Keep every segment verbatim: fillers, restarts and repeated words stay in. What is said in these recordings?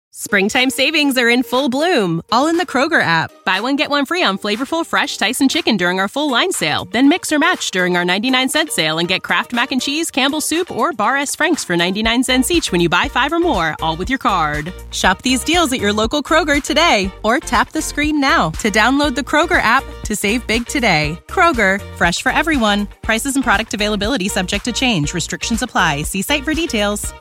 Springtime savings are in full bloom, all in the Kroger app. Buy one, get one free on flavorful, fresh Tyson chicken during our full line sale. Then mix or match during our ninety-nine cent sale and get Kraft Mac and Cheese, Campbell's Soup, or Bar S. Frank's for ninety-nine cents each when you buy five or more, all with your card. Shop these deals at your local Kroger today, or tap the screen now to download the Kroger app to save big today. Kroger, fresh for everyone. Prices and product availability subject to change. Restrictions apply. See site for details.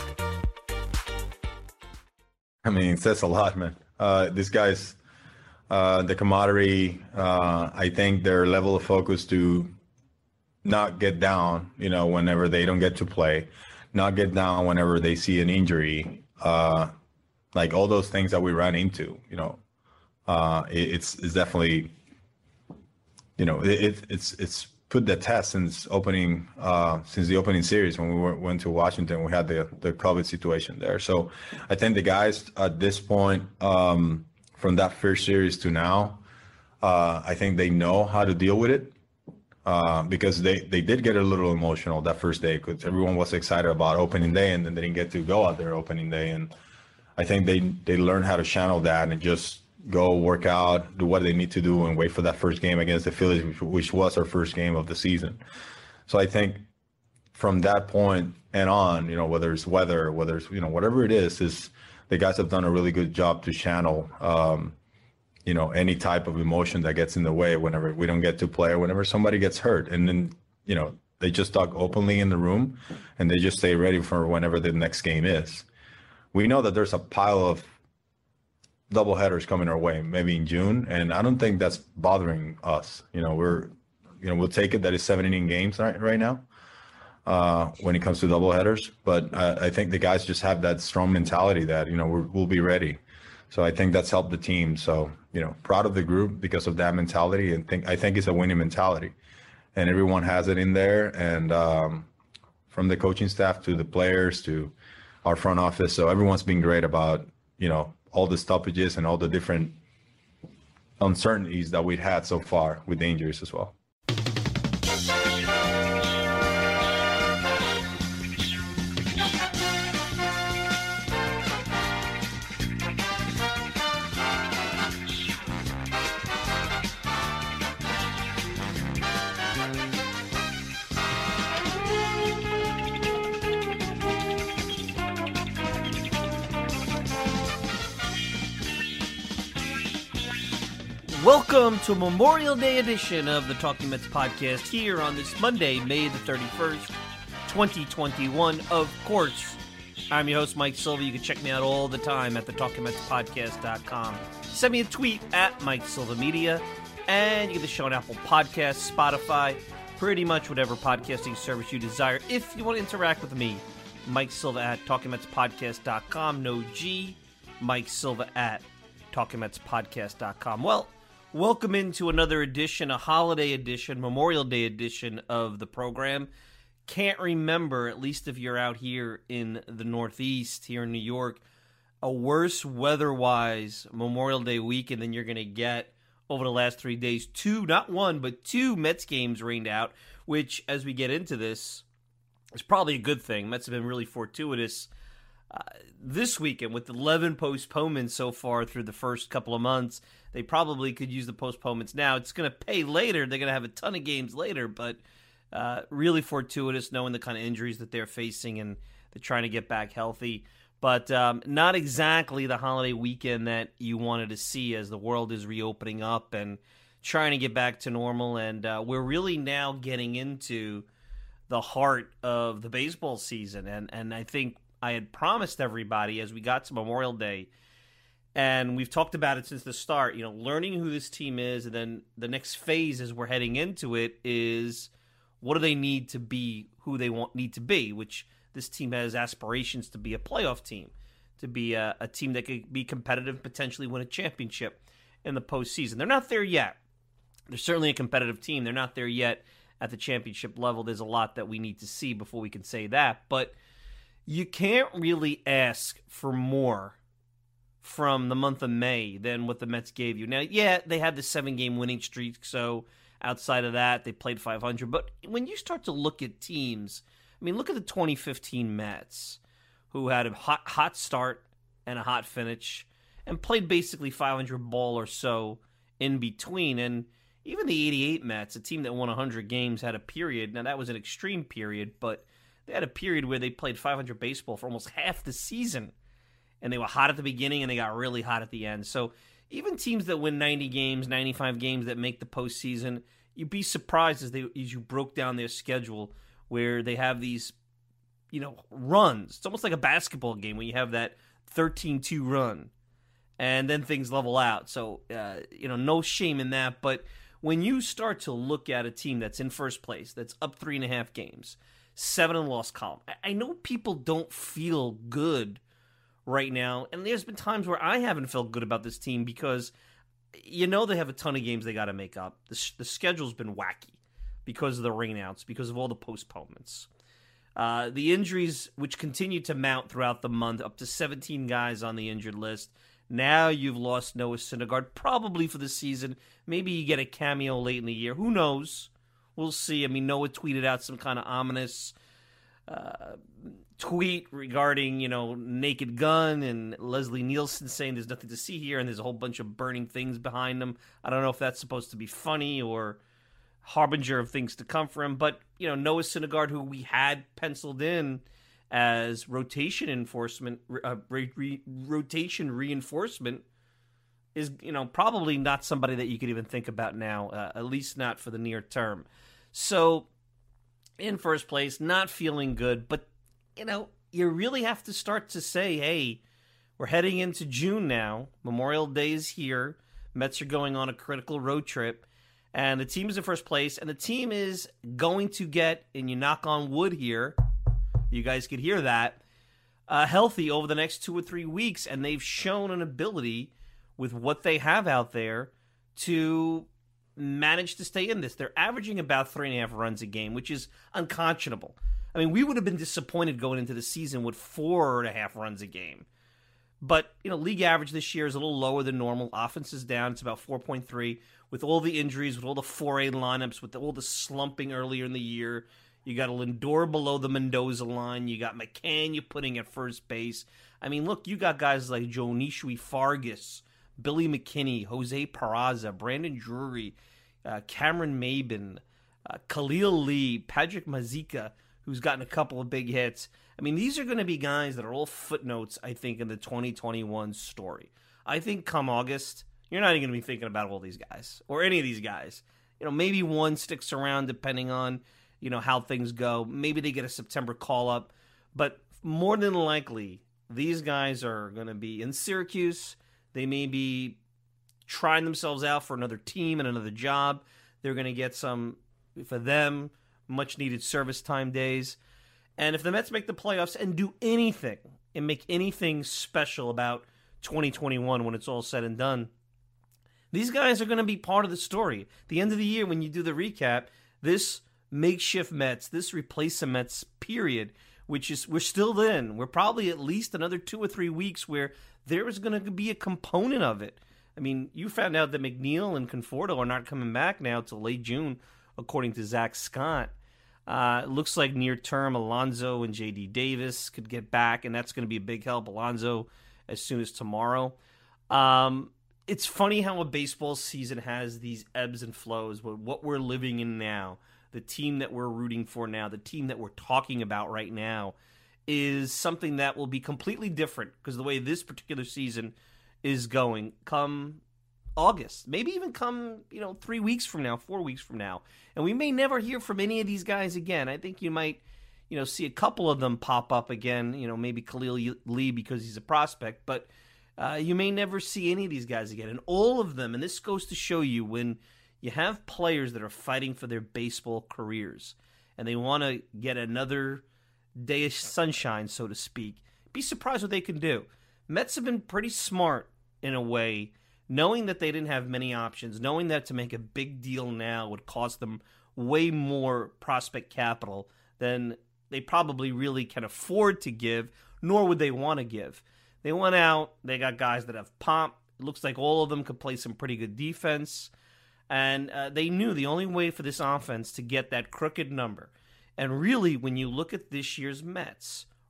I mean, it says a lot, man. Uh, these guys, uh, the camaraderie, uh, I think their level of focus to not get down, you know, whenever they don't get to play, not get down whenever they see an injury, uh, like all those things that we ran into, you know, uh, it, it's it's definitely, you know, it, it's it's put the test since opening uh, since the opening series when we were, went to Washington. We had the the COVID situation there, so I think the guys at this point, um, from that first series to now, uh, I think they know how to deal with it uh, because they they did get a little emotional that first day because everyone was excited about opening day and then they didn't get to go out there opening day, and I think they they learned how to channel that and just go work out, do what they need to do, and wait for that first game against the Phillies, which, which was our first game of the season. So I think from that point and on, you know, whether it's weather, whether it's, you know, whatever it is, is the guys have done a really good job to channel, um, you know, any type of emotion that gets in the way whenever we don't get to play or whenever somebody gets hurt. And then, you know, they just talk openly in the room and they just stay ready for whenever the next game is. We know that there's a pile of double headers coming our way, maybe in June, and I don't think that's bothering us. You know, we're, you know, we'll take it that it's seven inning games right right now uh, when it comes to double headers. But I, I think the guys just have that strong mentality that, you know, we're, we'll be ready. So I think that's helped the team. So, you know, proud of the group because of that mentality, and think I think it's a winning mentality, and everyone has it in there, and um, from the coaching staff to the players to our front office. So everyone's been great about, you know, all the stoppages and all the different uncertainties that we've had so far with the injuries as well. Welcome to a Memorial Day edition of the Talking Mets podcast here on this Monday, May the thirty-first, twenty twenty-one. Of course, I'm your host, Mike Silva. You can check me out all the time at the talking mets podcast dot com. Send me a tweet at Mike Silva Media, and you get the show on Apple Podcasts, Spotify, pretty much whatever podcasting service you desire. If you want to interact with me, Mike Silva at talking mets podcast dot com. No G, Mike Silva at talking mets podcast dot com. Well, welcome into another edition, a holiday edition, Memorial Day edition of the program. Can't remember, at least if you're out here in the Northeast, here in New York, a worse weather-wise Memorial Day weekend than you're going to get over the last three days. Two, not one, but two Mets games rained out, which, as we get into this, is probably a good thing. Mets have been really fortuitous uh, this weekend with eleven postponements so far through the first couple of months. They probably could use the postponements now. It's going to pay later. They're going to have a ton of games later, but uh, really fortuitous knowing the kind of injuries that they're facing and they're trying to get back healthy. But um, not exactly the holiday weekend that you wanted to see as the world is reopening up and trying to get back to normal. And uh, we're really now getting into the heart of the baseball season. And, and I think I had promised everybody as we got to Memorial Day, and we've talked about it since the start, you know, learning who this team is, and then the next phase as we're heading into it is what do they need to be who they want need to be, which this team has aspirations to be a playoff team, to be a, a team that could be competitive, potentially win a championship in the postseason. They're not there yet. They're certainly a competitive team. They're not there yet at the championship level. There's a lot that we need to see before we can say that, but you can't really ask for more from the month of May than what the Mets gave you. Now, yeah, they had the seven-game winning streak, so outside of that, they played five hundred. But when you start to look at teams, I mean, look at the twenty fifteen Mets, who had a hot, hot start and a hot finish, and played basically five hundred ball or so in between. And even the eighty-eight Mets, a team that won one hundred games, had a period. Now, that was an extreme period, but they had a period where they played five hundred baseball for almost half the season. And they were hot at the beginning, and they got really hot at the end. So even teams that win ninety games, ninety-five games that make the postseason, you'd be surprised as, they, as you broke down their schedule where they have these, you know, runs. It's almost like a basketball game where you have that thirteen two run, and then things level out. So, uh, you know, no shame in that. But when you start to look at a team that's in first place, that's up three and a half games, seven in the loss column, I know people don't feel good right now, and there's been times where I haven't felt good about this team because you know they have a ton of games they got to make up. The, the schedule's been wacky because of the rainouts, because of all the postponements. Uh, the injuries, which continue to mount throughout the month, up to seventeen guys on the injured list. Now you've lost Noah Syndergaard, probably for the season. Maybe you get a cameo late in the year. Who knows? We'll see. I mean, Noah tweeted out some kind of ominous uh, tweet regarding, you know, Naked Gun and Leslie Nielsen saying there's nothing to see here and there's a whole bunch of burning things behind them. I don't know if that's supposed to be funny or harbinger of things to come for him. But, you know, Noah Syndergaard, who we had penciled in as rotation enforcement, uh, re- re- rotation reinforcement, is, you know, probably not somebody that you could even think about now, uh, at least not for the near term. So, in first place, not feeling good, but, you know, you really have to start to say, hey, we're heading into June now. Memorial Day is here. Mets are going on a critical road trip, and the team is in first place, and the team is going to get, and you knock on wood here, you guys could hear that, uh, healthy over the next two or three weeks, and they've shown an ability with what they have out there to manage to stay in this. They're averaging about three and a half runs a game, which is unconscionable. I mean, we would have been disappointed going into the season with four and a half runs a game. But, you know, league average this year is a little lower than normal. Offense is down. It's about four point three. With all the injuries, with all the four A lineups, with all the slumping earlier in the year, you got a Lindor below the Mendoza line. You got McCann you're putting at first base. I mean, look, you got guys like Jonishui Fargas, Billy McKinney, Jose Peraza, Brandon Drury, uh, Cameron Maben, uh, Khalil Lee, Patrick Mazeika, who's gotten a couple of big hits. I mean, these are going to be guys that are all footnotes, I think, in the twenty twenty-one story. I think come August, you're not even going to be thinking about all these guys or any of these guys. You know, maybe one sticks around depending on, you know, how things go. Maybe they get a September call-up. But more than likely, these guys are going to be in Syracuse. They may be trying themselves out for another team and another job. They're going to get some, for them, much-needed service time days. And if the Mets make the playoffs and do anything and make anything special about twenty twenty-one when it's all said and done, these guys are going to be part of the story. At the end of the year, when you do the recap, this makeshift Mets, this replacement Mets period, which is, we're still in. We're probably at least another two or three weeks where there is going to be a component of it. I mean, you found out that McNeil and Conforto are not coming back now till late June, according to Zach Scott. Uh, it looks like near term, Alonso and J D Davis could get back, and that's going to be a big help. Alonso as soon as tomorrow. Um, it's funny how a baseball season has these ebbs and flows, but what we're living in now, the team that we're rooting for now, the team that we're talking about right now, is something that will be completely different because the way this particular season is going come August, maybe even come, you know, three weeks from now, four weeks from now. And we may never hear from any of these guys again. I think you might, you know, see a couple of them pop up again, you know, maybe Khalil Lee because he's a prospect, but uh, you may never see any of these guys again. And all of them, and this goes to show you when you have players that are fighting for their baseball careers and they want to get another day of sunshine, so to speak, be surprised what they can do. Mets have been pretty smart in a way, knowing that they didn't have many options, knowing that to make a big deal now would cost them way more prospect capital than they probably really can afford to give, nor would they want to give. They went out, they got guys that have pomp. It looks like all of them could play some pretty good defense. And uh, they knew the only way for this offense to get that crooked number. And really, when you look at this year's Mets,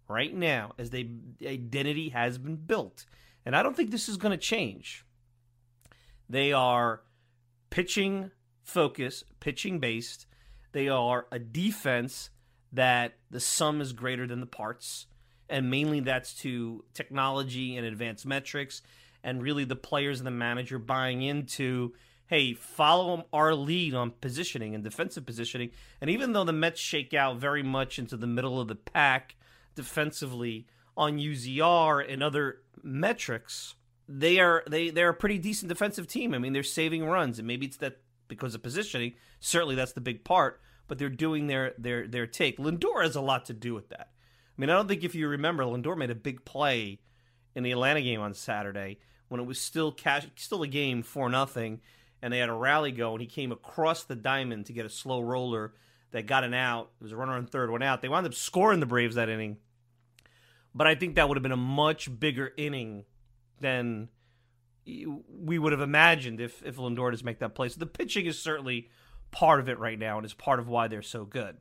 right now as the identity has been built, and I don't think this is going to change. They are pitching focused, pitching based. They are a defense that the sum is greater than the parts, and mainly that's to technology and advanced metrics, and really the players and the manager buying into, hey, follow our lead on positioning and defensive positioning. And even though the Mets shake out very much into the middle of the pack defensively on U Z R and other metrics, they are they they're a pretty decent defensive team. I mean, they're saving runs, and maybe it's that because of positioning. Certainly, that's the big part. But they're doing their their their take. Lindor has a lot to do with that. I mean, I don't think if you remember, Lindor made a big play in the Atlanta game on Saturday when it was still cash, still a game four nothing, and they had a rally go, and he came across the diamond to get a slow roller that got an out. It was a runner on third, went out. They wound up scoring the Braves that inning. But I think that would have been a much bigger inning than we would have imagined if, if Lindor does make that play. So the pitching is certainly part of it right now and is part of why they're so good.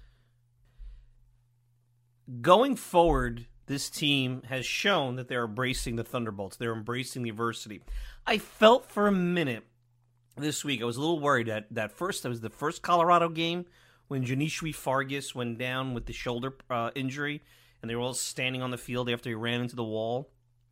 Going forward, this team has shown that they're embracing the Thunderbolts. They're embracing the adversity. I felt for a minute this week, I was a little worried that that first, that was the first Colorado game when Janishui Fargas went down with the shoulder uh, injury, and they were all standing on the field after he ran into the wall.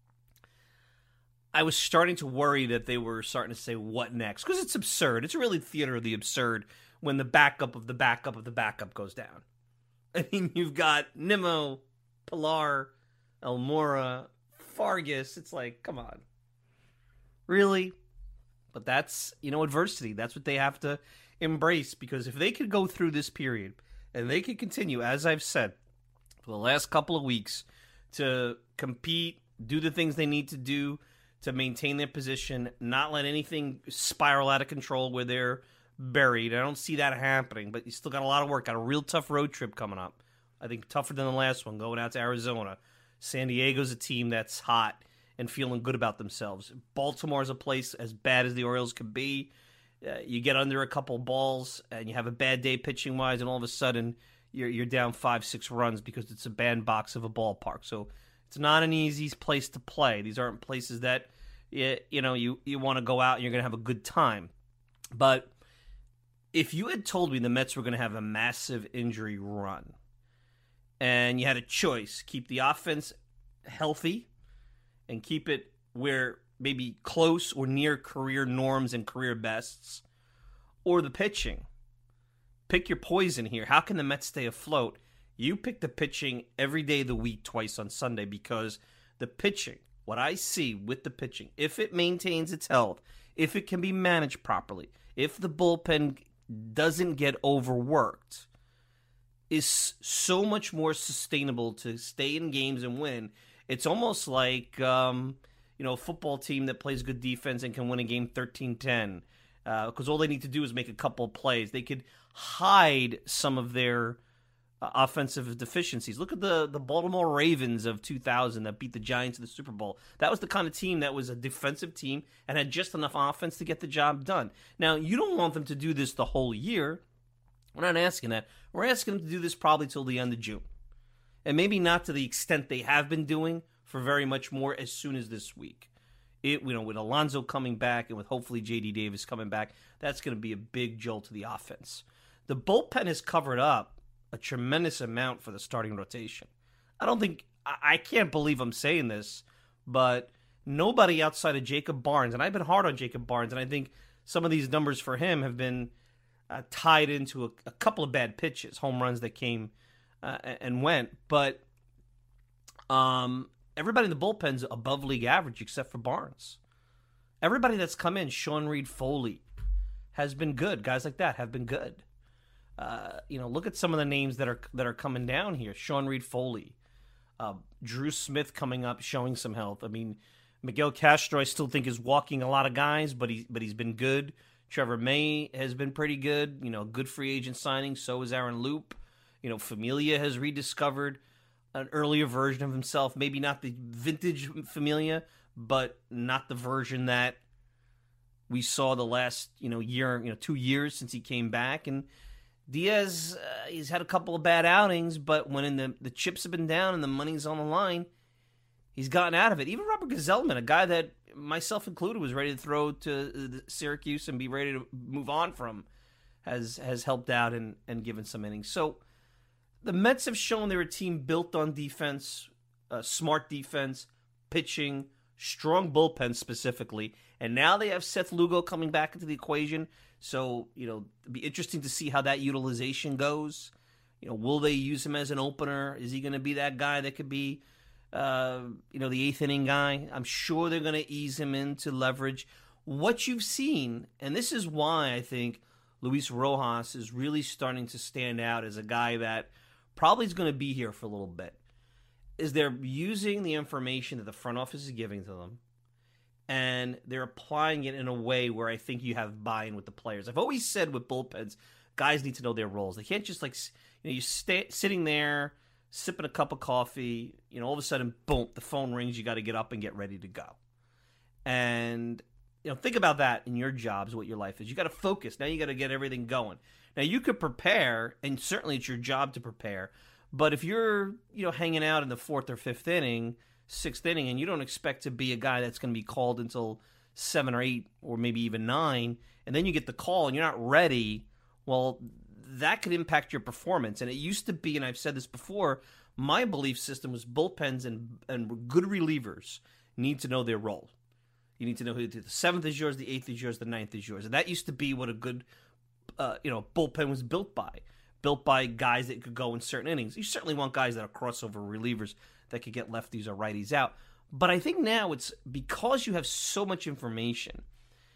I was starting to worry that they were starting to say, what next? Because it's absurd. It's really theater of the absurd when the backup of the backup of the backup goes down. I mean, you've got Nimmo, Pilar, Almora, Fargas. It's like, come on. Really? But that's, you know, adversity. That's what they have to embrace, because if they could go through this period and they could continue, as I've said, for the last couple of weeks to compete, do the things they need to do to maintain their position, not let anything spiral out of control where they're buried. I don't see that happening, but you still got a lot of work. Got a real tough road trip coming up. I think tougher than the last one, going out to Arizona. San Diego's a team that's hot and feeling good about themselves. Baltimore's a place as bad as the Orioles could be. Uh, you get under a couple balls and you have a bad day pitching-wise, and all of a sudden you're you're down five, six runs because it's a bandbox of a ballpark. So it's not an easy place to play. These aren't places that you, you know you, you want to go out and you're going to have a good time. But if you had told me the Mets were going to have a massive injury run and you had a choice, keep the offense healthy and keep it where maybe close or near career norms and career bests, or the pitching, pick your poison here. How can the Mets stay afloat? You pick the pitching every day of the week, twice on Sunday, because the pitching, what I see with the pitching, if it maintains its health, if it can be managed properly, if the bullpen doesn't get overworked, is so much more sustainable to stay in games and win. It's almost like um, you know, a football team that plays good defense and can win a game thirteen ten, because uh, all they need to do is make a couple of plays. They could hide some of their uh, offensive deficiencies. Look at the, the Baltimore Ravens of two thousand that beat the Giants in the Super Bowl. That was the kind of team that was a defensive team and had just enough offense to get the job done. Now, you don't want them to do this the whole year. We're not asking that. We're asking them to do this probably till the end of June. And maybe not to the extent they have been doing for very much more as soon as this week. It, you know, with Alonso coming back and with hopefully J D Davis coming back, that's going to be a big jolt to the offense. The bullpen has covered up a tremendous amount for the starting rotation. I don't think, I, I can't believe I'm saying this, but nobody outside of Jacob Barnes, and I've been hard on Jacob Barnes, and I think some of these numbers for him have been uh, tied into a, a couple of bad pitches, home runs that came Uh, and went, but um, everybody in the bullpen's above league average except for Barnes. Everybody that's come in, Sean Reed Foley, has been good. Guys like that have been good. Uh, you know, look at some of the names that are that are coming down here. Sean Reed Foley, uh, Drew Smith coming up, showing some health. I mean, Miguel Castro, I still think is walking a lot of guys, but he but he's been good. Trevor May has been pretty good. You know, good free agent signing. So is Aaron Loop. You know, Familia has rediscovered an earlier version of himself. Maybe not the vintage Familia, but not the version that we saw the last, you know, year, you know, two years since he came back. And Diaz, uh, he's had a couple of bad outings, but when in the, the chips have been down and the money's on the line, he's gotten out of it. Even Robert Gsellman, a guy that myself included was ready to throw to Syracuse and be ready to move on from, has has helped out and, and given some innings. So the Mets have shown they're a team built on defense, uh, smart defense, pitching, strong bullpen specifically, and now they have Seth Lugo coming back into the equation. So, you know, it'll be interesting to see how that utilization goes. You know, will they use him as an opener? Is he going to be that guy that could be, uh, you know, the eighth inning guy? I'm sure they're going to ease him into leverage. What you've seen, and this is why I think Luis Rojas is really starting to stand out as a guy that probably is going to be here for a little bit, is they're using the information that the front office is giving to them, and they're applying it in a way where I think you have buy-in with the players. I've always said with bullpens, guys need to know their roles. They can't just, like, you know, you stay sitting there, sipping a cup of coffee, you know, all of a sudden, boom, the phone rings, you got to get up and get ready to go. And, you know, think about that in your jobs, what your life is. You got to focus. Now you got to get everything going. Now, you could prepare, and certainly it's your job to prepare, but if you're, you know, hanging out in the fourth or fifth inning, sixth inning, and you don't expect to be a guy that's going to be called until seven or eight or maybe even nine, and then you get the call and you're not ready, well, that could impact your performance. And it used to be, and I've said this before, my belief system was bullpens and, and good relievers need to know their role. You need to know who the seventh is yours, the eighth is yours, the ninth is yours. And that used to be what a good uh, you know, bullpen was built by. Built by guys that could go in certain innings. You certainly want guys that are crossover relievers that could get lefties or righties out. But I think now it's because you have so much information,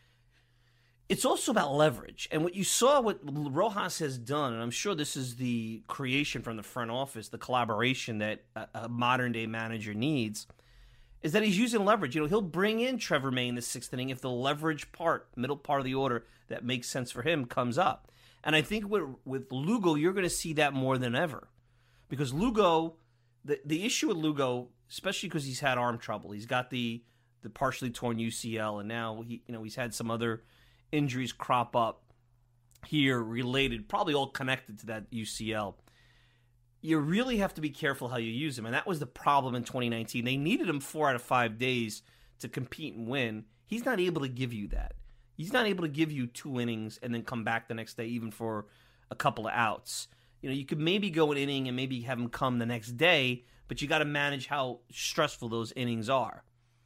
it's also about leverage. And what you saw, what Rojas has done, and I'm sure this is the creation from the front office, the collaboration that a, a modern-day manager needs, is that he's using leverage. You know, he'll bring in Trevor May in the sixth inning if the leverage part, middle part of the order that makes sense for him comes up. And I think with, with Lugo, you're going to see that more than ever. Because Lugo, the, the issue with Lugo, especially because he's had arm trouble, he's got the the partially torn U C L, and now he, you know, he's had some other injuries crop up here related, probably all connected to that U C L. You really have to be careful how you use him, and that was the problem in twenty nineteen. They needed him four out of five days to compete and win. He's not able to give you that. He's not able to give you two innings and then come back the next day even for a couple of outs. You know, you could maybe go an inning and maybe have him come the next day, but you got to manage how stressful those innings are.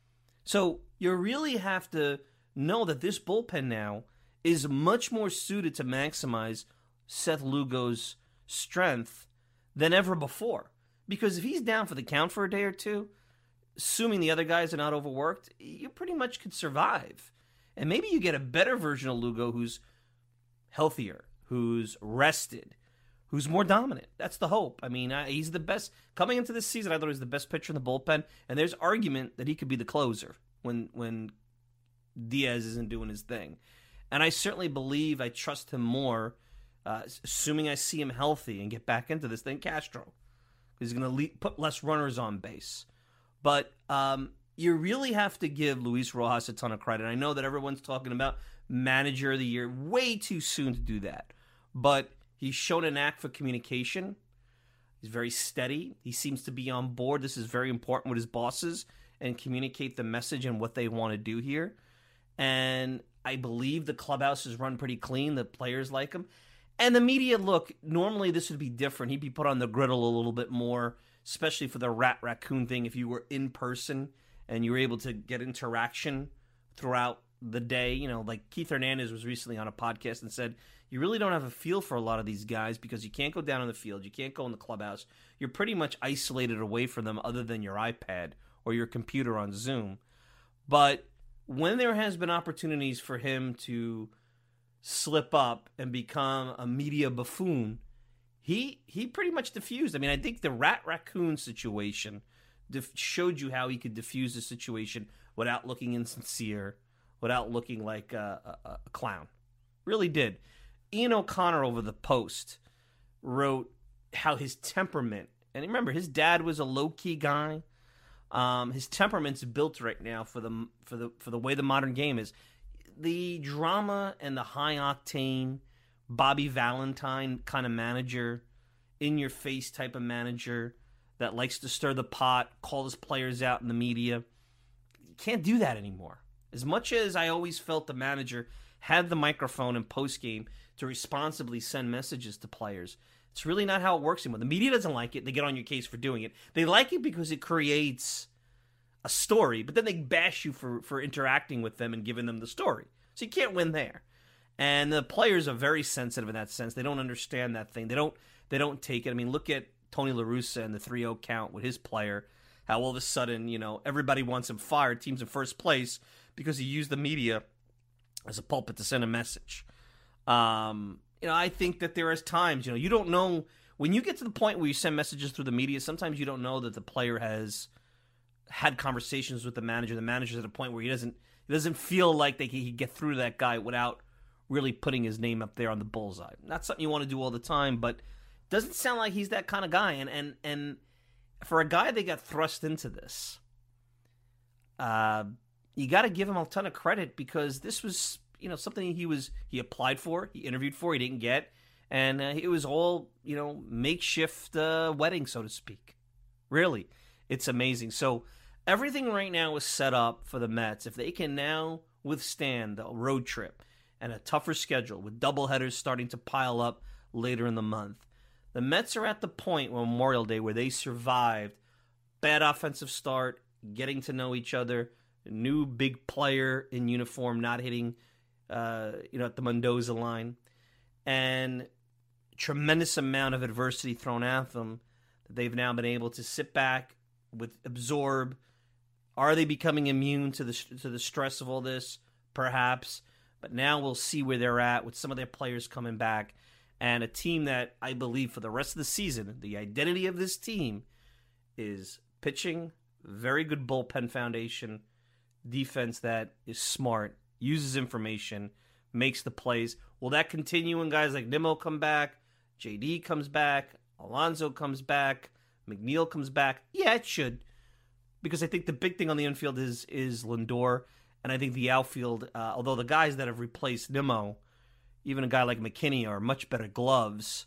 So you really have to know that this bullpen now is much more suited to maximize Seth Lugo's strength than ever before. Because if he's down for the count for a day or two, assuming the other guys are not overworked, you pretty much could survive. And maybe you get a better version of Lugo who's healthier, who's rested, who's more dominant. That's the hope. I mean, uh, he's the best. Coming into this season, I thought he was the best pitcher in the bullpen, and there's argument that he could be the closer when when Diaz isn't doing his thing. And I certainly believe I trust him more, uh, assuming I see him healthy and get back into this, than Castro. He's going to le- put less runners on base. But um, you really have to give Luis Rojas a ton of credit. I know that everyone's talking about manager of the year. Way too soon to do that. But he's shown a knack for communication. He's very steady. He seems to be on board. This is very important with his bosses and communicate the message and what they want to do here. And I believe the clubhouse is run pretty clean. The players like him. And the media, look, normally this would be different. He'd be put on the griddle a little bit more, especially for the rat raccoon thing. If you were in person and you were able to get interaction throughout the day, you know, like Keith Hernandez was recently on a podcast and said, you really don't have a feel for a lot of these guys because you can't go down on the field. You can't go in the clubhouse. You're pretty much isolated away from them other than your iPad or your computer on Zoom. But when there has been opportunities for him to slip up and become a media buffoon, he he pretty much diffused. I mean, I think the rat raccoon situation dif- showed you how he could diffuse the situation without looking insincere, without looking like a, a, a clown. Really did. Ian O'Connor over the Post wrote how his temperament, and remember, his dad was a low-key guy. Um, his temperament's built right now for the for the for the way the modern game is. The drama and the high octane Bobby Valentine kind of manager, in-your-face type of manager that likes to stir the pot, call his players out in the media. You can't do that anymore. As much as I always felt the manager had the microphone in postgame to responsibly send messages to players, it's really not how it works anymore. The media doesn't like it. They get on your case for doing it. They like it because it creates a story, but then they bash you for, for interacting with them and giving them the story. So you can't win there. And the players are very sensitive in that sense. They don't understand that thing. They don't they don't take it. I mean, look at Tony La Russa and the three oh count with his player, how all of a sudden, you know, everybody wants him fired, team's in first place, because he used the media as a pulpit to send a message. Um, you know, I think that there is times, you know, you don't know, when you get to the point where you send messages through the media, sometimes you don't know that the player has had conversations with the manager. The manager's at a point where he doesn't he doesn't feel like they can get through to that guy without really putting his name up there on the bullseye. Not something you want to do all the time, but it doesn't sound like he's that kind of guy. And and and for a guy that got thrust into this, uh, you got to give him a ton of credit, because this was, you know, something he was he applied for, he interviewed for, he didn't get, and uh, it was all, you know, makeshift uh, wedding, so to speak. Really, it's amazing. So everything right now is set up for the Mets. If they can now withstand the road trip and a tougher schedule with doubleheaders starting to pile up later in the month, the Mets are at the point on Memorial Day where they survived bad offensive start, getting to know each other, a new big player in uniform not hitting, uh, you know, at the Mendoza line, and tremendous amount of adversity thrown at them that they've now been able to sit back with, absorb. Are they becoming immune to the to the stress of all this? Perhaps. But now we'll see where they're at with some of their players coming back, and a team that I believe for the rest of the season, the identity of this team is pitching, very good bullpen foundation, defense that is smart, uses information, makes the plays. Will that continue when guys like Nimmo come back, J D comes back, Alonso comes back, McNeil comes back? Yeah, it should, because I think the big thing on the infield is is Lindor. And I think the outfield, uh, although the guys that have replaced Nimmo, even a guy like McKinney, are much better gloves.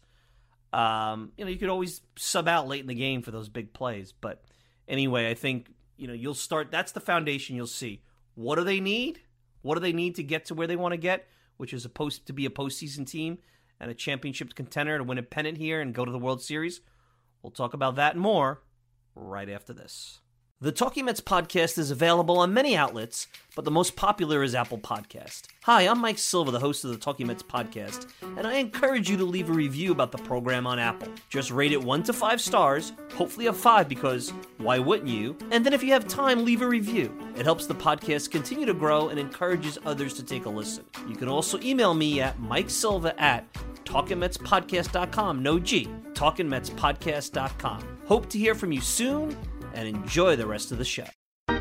Um, you know, you could always sub out late in the game for those big plays. But anyway, I think, you know, you'll start, that's the foundation you'll see. What do they need? What do they need to get to where they want to get, which is a post, to be a postseason team and a championship contender to win a pennant here and go to the World Series? We'll talk about that and more right after this. The Talking Mets podcast is available on many outlets, but the most popular is Apple Podcast. Hi, I'm Mike Silva, the host of the Talking Mets podcast, and I encourage you to leave a review about the program on Apple. Just rate it one to five stars, hopefully a five, because why wouldn't you? And then if you have time, leave a review. It helps the podcast continue to grow and encourages others to take a listen. You can also email me at mikesilva at talking mets podcast dot com, no G, talking mets podcast dot com. Hope to hear from you soon, and enjoy the rest of the show. All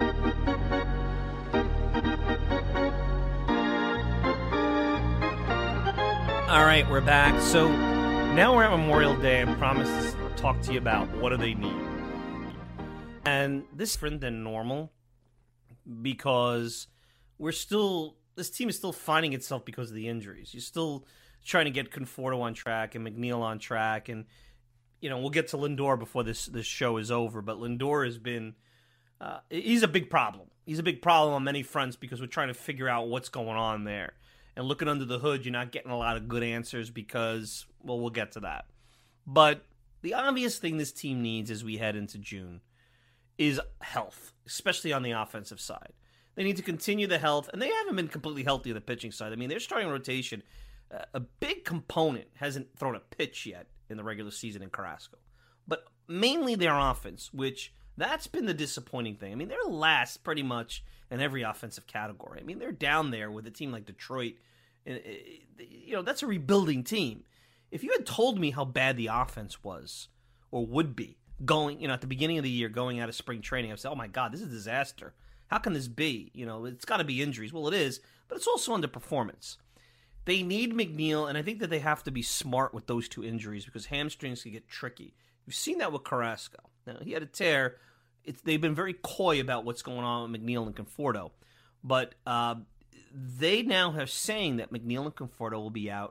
right, we're back. So now we're at Memorial Day. I promised to talk to you about what do they need. And this is different than normal because we're still, this team is still finding itself because of the injuries. You're still trying to get Conforto on track and McNeil on track, and you know, we'll get to Lindor before this, this show is over, but Lindor has been, uh, he's a big problem. He's a big problem on many fronts because we're trying to figure out what's going on there. And looking under the hood, you're not getting a lot of good answers because, well, we'll get to that. But the obvious thing this team needs as we head into June is health, especially on the offensive side. They need to continue the health, and they haven't been completely healthy on the pitching side. I mean, they're starting rotation. Uh, a big component hasn't thrown a pitch yet in the regular season in Carrasco. But mainly their offense, which that's been the disappointing thing. I mean, they're last pretty much in every offensive category. I mean, they're down there with a team like Detroit. You know, that's a rebuilding team. If you had told me how bad the offense was or would be going, you know, at the beginning of the year, going out of spring training, I'd say, oh my God, this is a disaster. How can this be? You know, it's got to be injuries. Well, it is, but it's also underperformance. They need McNeil, and I think that they have to be smart with those two injuries because hamstrings can get tricky. You've seen that with Carrasco. Now, he had a tear. It's, they've been very coy about what's going on with McNeil and Conforto. But uh, they now are saying that McNeil and Conforto will be out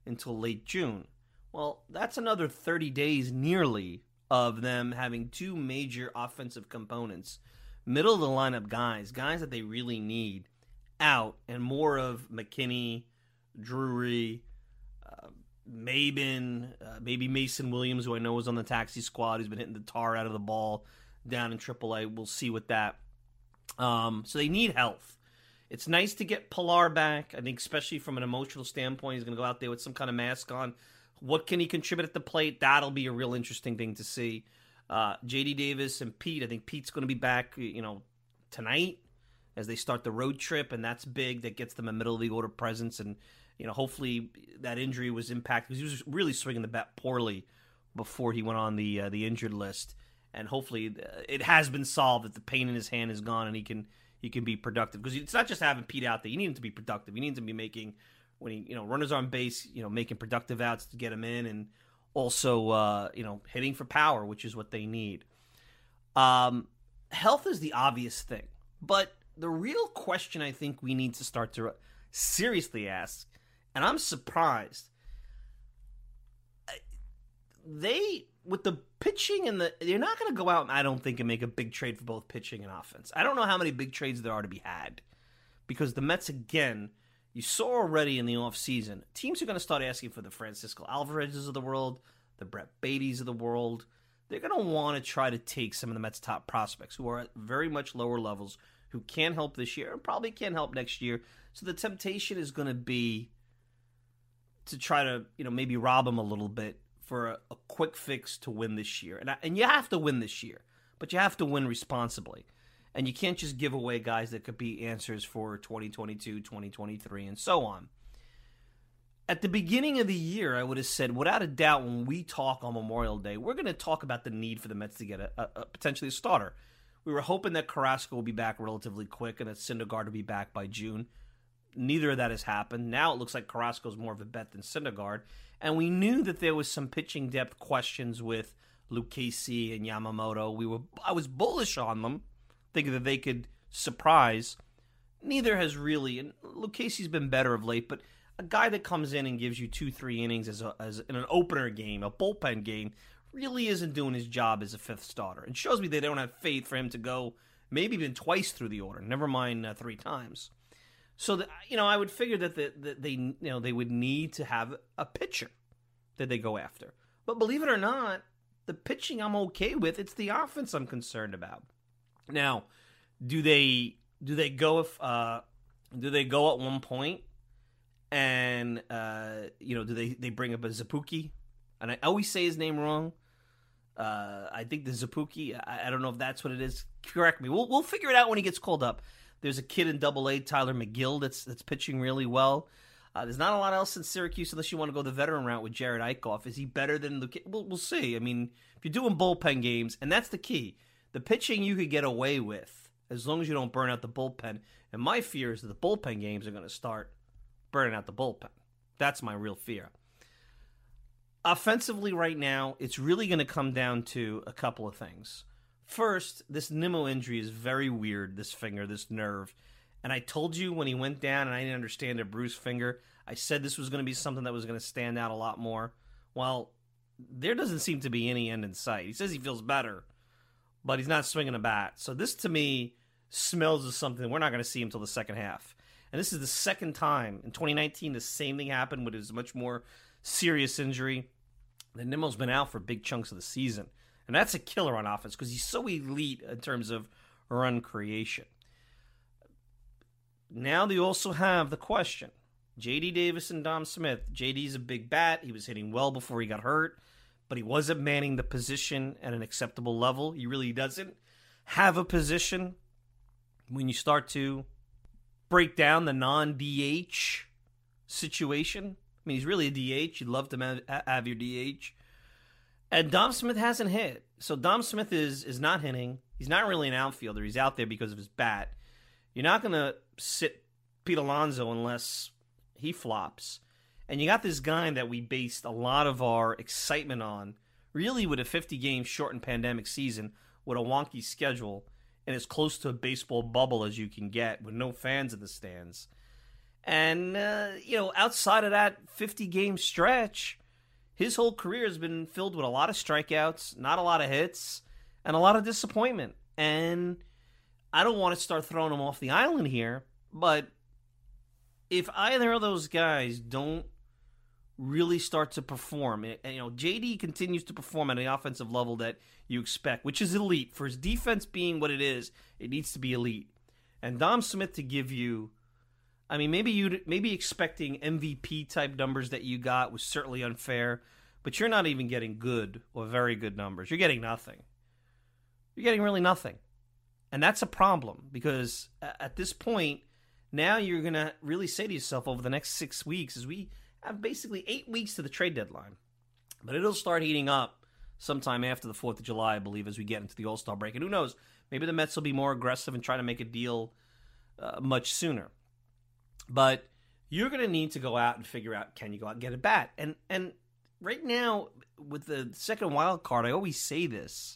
until late June. Well, that's another thirty days nearly of them having two major offensive components, middle of the lineup guys, guys that they really need out, and more of McKinney, Drury, uh, Maben, uh, maybe Mason Williams, who I know was on the taxi squad, who's been hitting the tar out of the ball down in triple A. We'll see with that. Um, so they need health. It's nice to get Pilar back. I think especially from an emotional standpoint, he's going to go out there with some kind of mask on. What can he contribute at the plate? That'll be a real interesting thing to see. Uh, J D Davis and Pete, I think Pete's going to be back, you know, tonight as they start the road trip, and that's big. That gets them a middle of the order presence, and you know, hopefully that injury was impacted because he was really swinging the bat poorly before he went on the uh, the injured list, and hopefully it has been solved that the pain in his hand is gone and he can he can be productive, because it's not just having Pete out there. You need him to be productive. You need him to be making, when he, you know, runners on base, you know, making productive outs to get him in, and also, uh, you know, hitting for power, which is what they need. Um, health is the obvious thing, but the real question I think we need to start to seriously ask, and I'm surprised, they, with the pitching and the, they're not going to go out, and I don't think, and make a big trade for both pitching and offense. I don't know how many big trades there are to be had, because the Mets, again, you saw already in the offseason, teams are going to start asking for the Francisco Alvarez's of the world, the Brett Beatty's of the world. They're going to want to try to take some of the Mets' top prospects who are at very much lower levels, who can help this year and probably can help next year. So the temptation is going to be to try to, you know, maybe rob them a little bit for a, a quick fix to win this year. And I, and you have to win this year, but you have to win responsibly. And you can't just give away guys that could be answers for twenty twenty-two, twenty twenty-three, and so on. At the beginning of the year, I would have said, without a doubt, when we talk on Memorial Day, we're going to talk about the need for the Mets to get a, a, a potentially a starter. We were hoping that Carrasco will be back relatively quick and that Syndergaard will be back by June. Neither of that has happened. Now it looks like Carrasco is more of a bet than Syndergaard. And we knew that there was some pitching depth questions with Lucchesi and Yamamoto. We were, I was bullish on them, thinking that they could surprise. Neither has really. And Lucchesi's been better of late, but a guy that comes in and gives you two, three innings as, a, as in an opener game, a bullpen game, really isn't doing his job as a fifth starter. And shows me they don't have faith for him to go maybe even twice through the order, never mind uh, three times. So, the, you know, I would figure that, the, that they, you know, they would need to have a pitcher that they go after. But believe it or not, the pitching I'm okay with. It's the offense I'm concerned about. Now, do they do they go if uh, do they go at one point and uh, you know do they, they bring up a Zapuki? And I always say his name wrong. Uh, I think the Zapuki. I, I don't know if that's what it is. Correct me. We'll we'll figure it out when he gets called up. There's a kid in Double A, Tyler McGill, that's that's pitching really well. Uh, there's not a lot else in Syracuse unless you want to go the veteran route with Jared Eichhoff. Is he better than the kid? We'll, we'll see. I mean, if you're doing bullpen games, and that's the key. The pitching you could get away with as long as you don't burn out the bullpen. And my fear is that the bullpen games are going to start burning out the bullpen. That's my real fear. Offensively right now, it's really going to come down to a couple of things. First, this Nimmo injury is very weird, this finger, this nerve. And I told you when he went down and I didn't understand a bruised finger, I said this was going to be something that was going to stand out a lot more. Well, there doesn't seem to be any end in sight. He says he feels better, but he's not swinging a bat. So this, to me, smells of something we're not going to see until the second half. And this is the second time. In twenty nineteen, the same thing happened with his much more serious injury. And Nimmo's been out for big chunks of the season. And that's a killer on offense because he's so elite in terms of run creation. Now they also have the question. J D Davis and Dom Smith. J D's a big bat. He was hitting well before he got hurt. But he wasn't manning the position at an acceptable level. He really doesn't have a position when you start to break down the non-D H situation. I mean, he's really a D H. You'd love to have your D H. And Dom Smith hasn't hit. So Dom Smith is is not hitting. He's not really an outfielder. He's out there because of his bat. You're not going to sit Pete Alonso unless he flops. And you got this guy that we based a lot of our excitement on, really with a fifty-game shortened pandemic season, with a wonky schedule, and as close to a baseball bubble as you can get, with no fans in the stands. And, uh, you know, outside of that fifty-game stretch, his whole career has been filled with a lot of strikeouts, not a lot of hits, and a lot of disappointment. And I don't want to start throwing him off the island here, but if either of those guys don't really start to perform, and, you know, J D continues to perform at the offensive level that you expect, which is elite. For his defense being what it is, it needs to be elite. And Dom Smith to give you, I mean, maybe you maybe expecting M V P type numbers that you got was certainly unfair, but you're not even getting good or very good numbers. You're getting nothing. You're getting really nothing. And that's a problem, because at this point, now you're going to really say to yourself over the next six weeks, as we have basically eight weeks to the trade deadline, but it'll start heating up sometime after the fourth of July, I believe, as we get into the All-Star break. And who knows, maybe the Mets will be more aggressive and try to make a deal uh, much sooner. But you're going to need to go out and figure out, can you go out and get a bat? And and right now, with the second wild card, I always say this,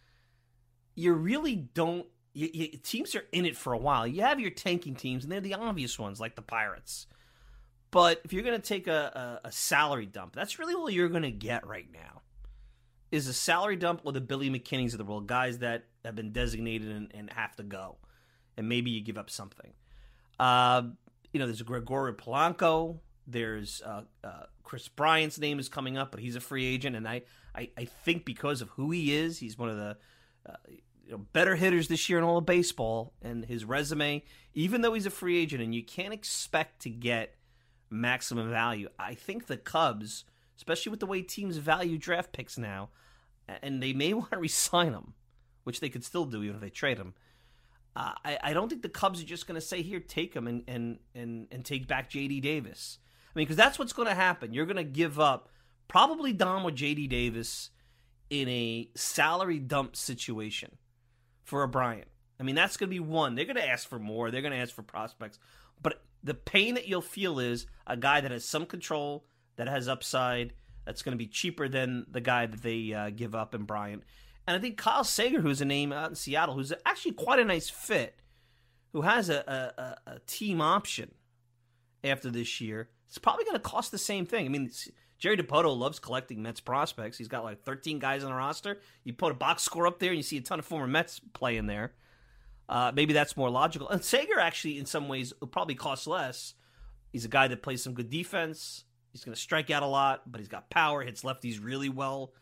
you really don't, you, you, teams are in it for a while. You have your tanking teams, and they're the obvious ones, like the Pirates. But if you're going to take a, a, a salary dump, that's really all you're going to get right now, is a salary dump or the Billy McKinneys of the world, guys that have been designated and, and have to go. And maybe you give up something. Uh, you know, there's a Gregorio Polanco. There's uh, uh, Chris Bryant's name is coming up, but he's a free agent. And I, I, I think because of who he is, he's one of the uh, you know, better hitters this year in all of baseball. And his resume, even though he's a free agent and you can't expect to get maximum value, I think the Cubs, especially with the way teams value draft picks now, and they may want to re-sign him, which they could still do even if they trade him. Uh, I, I don't think the Cubs are just going to say, here, take him and, and, and, and take back J D Davis. I mean, because that's what's going to happen. You're going to give up probably Dom or J D Davis in a salary dump situation for a Bryant. I mean, that's going to be one. They're going to ask for more. They're going to ask for prospects. But the pain that you'll feel is a guy that has some control, that has upside, that's going to be cheaper than the guy that they uh, give up in Bryant. And I think Kyle Seager, who's a name out in Seattle, who's actually quite a nice fit, who has a, a, a team option after this year, it's probably going to cost the same thing. I mean, Jerry Dipoto loves collecting Mets prospects. He's got like thirteen guys on the roster. You put a box score up there and you see a ton of former Mets play in there. Uh, maybe that's more logical. And Seager actually, in some ways, will probably cost less. He's a guy that plays some good defense. He's going to strike out a lot, but he's got power, hits lefties really well.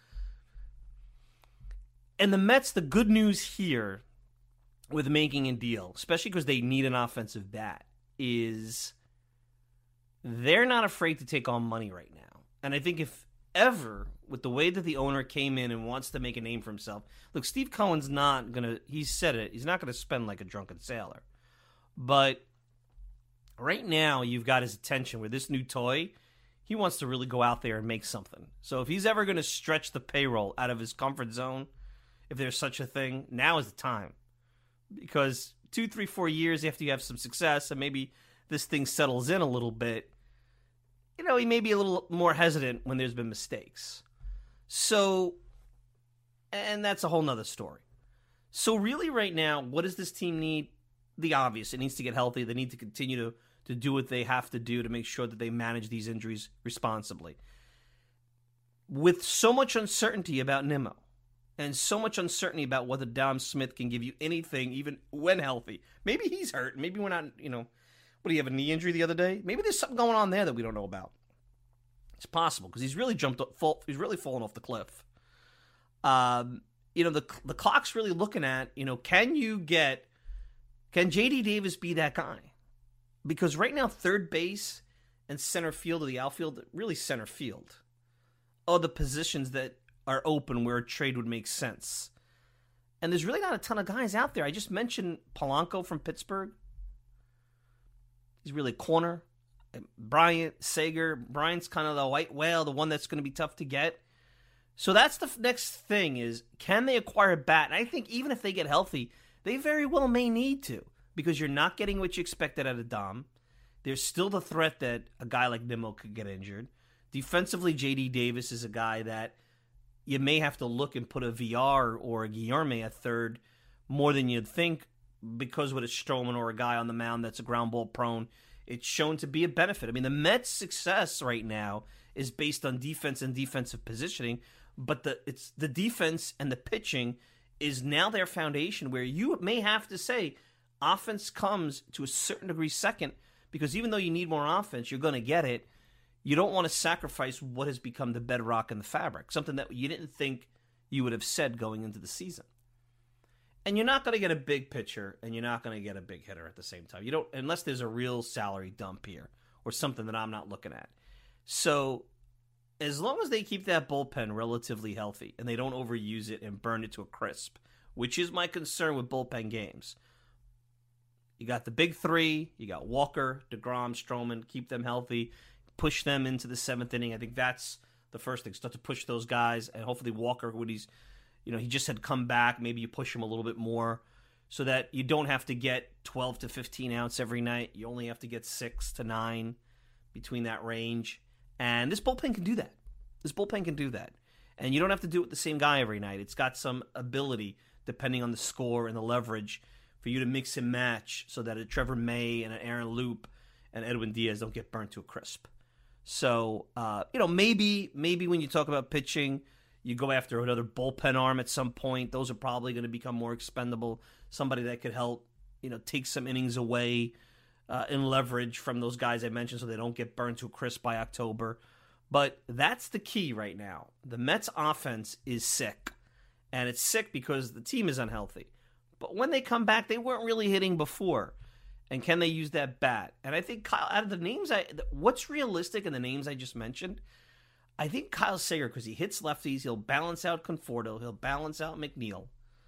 And the Mets, the good news here with making a deal, especially because they need an offensive bat, is they're not afraid to take on money right now. And I think if ever, with the way that the owner came in and wants to make a name for himself, look, Steve Cohen's not going to, he's said it, he's not going to spend like a drunken sailor. But right now, you've got his attention with this new toy. He wants to really go out there and make something. So if he's ever going to stretch the payroll out of his comfort zone, if there's such a thing, now is the time. Because two, three, four years after you have some success and maybe this thing settles in a little bit, you know, he may be a little more hesitant when there's been mistakes. So, and that's a whole nother story. So really right now, what does this team need? The obvious. It needs to get healthy. They need to continue to, to do what they have to do to make sure that they manage these injuries responsibly. With so much uncertainty about Nimmo, and so much uncertainty about whether Dom Smith can give you anything, even when healthy. Maybe he's hurt. Maybe we're not, you know, what, do you have a knee injury the other day? Maybe there's something going on there that we don't know about. It's possible, because he's really jumped up, fall, he's really fallen off the cliff. Um, you know, the the clock's really looking at, you know, can you get, can J D Davis be that guy? Because right now, third base and center field, or the outfield, really center field, are the positions that are open where a trade would make sense. And there's really not a ton of guys out there. I just mentioned Polanco from Pittsburgh. He's really corner. Bryant, Seager. Bryant's kind of the white whale, the one that's going to be tough to get. So that's the next thing is, can they acquire a bat? And I think even if they get healthy, they very well may need to, because you're not getting what you expected out of Dom. There's still the threat that a guy like Nimmo could get injured. Defensively, J D Davis is a guy that you may have to look and put a V R or a Guillerme at third more than you'd think, because with a Stroman or a guy on the mound that's a ground ball prone, It's shown to be a benefit. I mean, the Mets' success right now is based on defense and defensive positioning, but the it's the defense and the pitching is now their foundation, where you may have to say offense comes to a certain degree second, because even though you need more offense, you're going to get it. You don't want to sacrifice what has become the bedrock in the fabric, something that you didn't think you would have said going into the season. And you're not going to get a big pitcher, and you're not going to get a big hitter at the same time. You don't, unless there's a real salary dump here or something that I'm not looking at. So as long as they keep that bullpen relatively healthy and they don't overuse it and burn it to a crisp, which is my concern with bullpen games. You got the big three. You got Walker, DeGrom, Stroman. Keep them healthy. Push them into the seventh inning. I think that's the first thing. Start to push those guys, and hopefully Walker, when he's, you know, he just had come back. Maybe you push him a little bit more so that you don't have to get twelve to fifteen outs every night. You only have to get six to nine between that range. And this bullpen can do that. This bullpen can do that. And you don't have to do it with the same guy every night. It's got some ability, depending on the score and the leverage, for you to mix and match so that a Trevor May and an Aaron Loop and Edwin Diaz don't get burnt to a crisp. So, uh, you know, maybe maybe when you talk about pitching, you go after another bullpen arm at some point. Those are probably going to become more expendable. Somebody that could help, you know, take some innings away uh, in leverage from those guys I mentioned so they don't get burned to a crisp by October. But that's the key right now. The Mets offense is sick. And it's sick because the team is unhealthy. But when they come back, they weren't really hitting before. And can they use that bat? And I think Kyle, out of the names, I what's realistic in the names I just mentioned, I think Kyle Seager, because he hits lefties, he'll balance out Conforto, he'll balance out McNeil,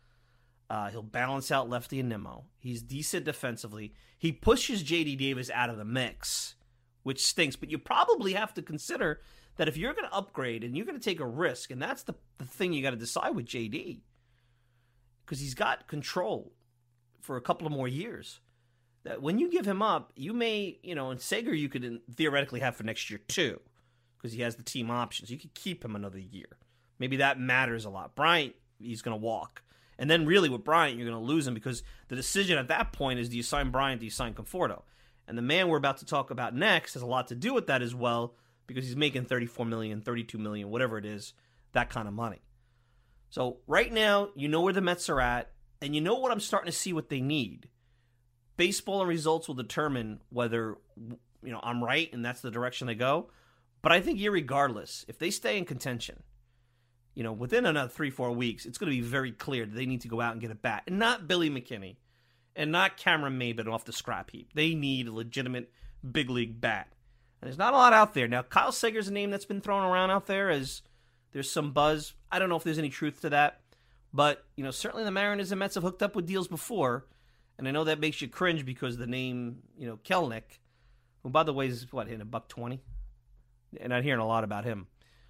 uh, he'll balance out Lefty and Nimmo. He's decent defensively. He pushes J D Davis out of the mix, which stinks. But you probably have to consider that if you're going to upgrade and you're going to take a risk, and that's the, the thing you got to decide with J D, because he's got control for a couple of more years. That when you give him up, you may, you know, and Seager you could theoretically have for next year too, because he has the team options. You could keep him another year. Maybe that matters a lot. Bryant, he's going to walk. And then really with Bryant, you're going to lose him, because the decision at that point is, do you sign Bryant, do you sign Conforto? And the man we're about to talk about next has a lot to do with that as well, because he's making thirty-four million dollars, thirty-two million dollars, whatever it is, that kind of money. So right now, you know where the Mets are at, and you know what I'm starting to see what they need. Baseball and results will determine whether, you know, I'm right and that's the direction they go. But I think irregardless, if they stay in contention, you know, within another three, four weeks, it's going to be very clear that they need to go out and get a bat. And not Billy McKinney and not Cameron Maybin off the scrap heap. They need a legitimate big league bat. And there's not a lot out there. Now, Kyle Seager's a name that's been thrown around out there as there's some buzz. I don't know if there's any truth to that. But, you know, certainly the Mariners and Mets have hooked up with deals before. And I know that makes you cringe because the name, you know, Kelenic, who, by the way, is, what, hitting a buck twenty? And I'm hearing a lot about him.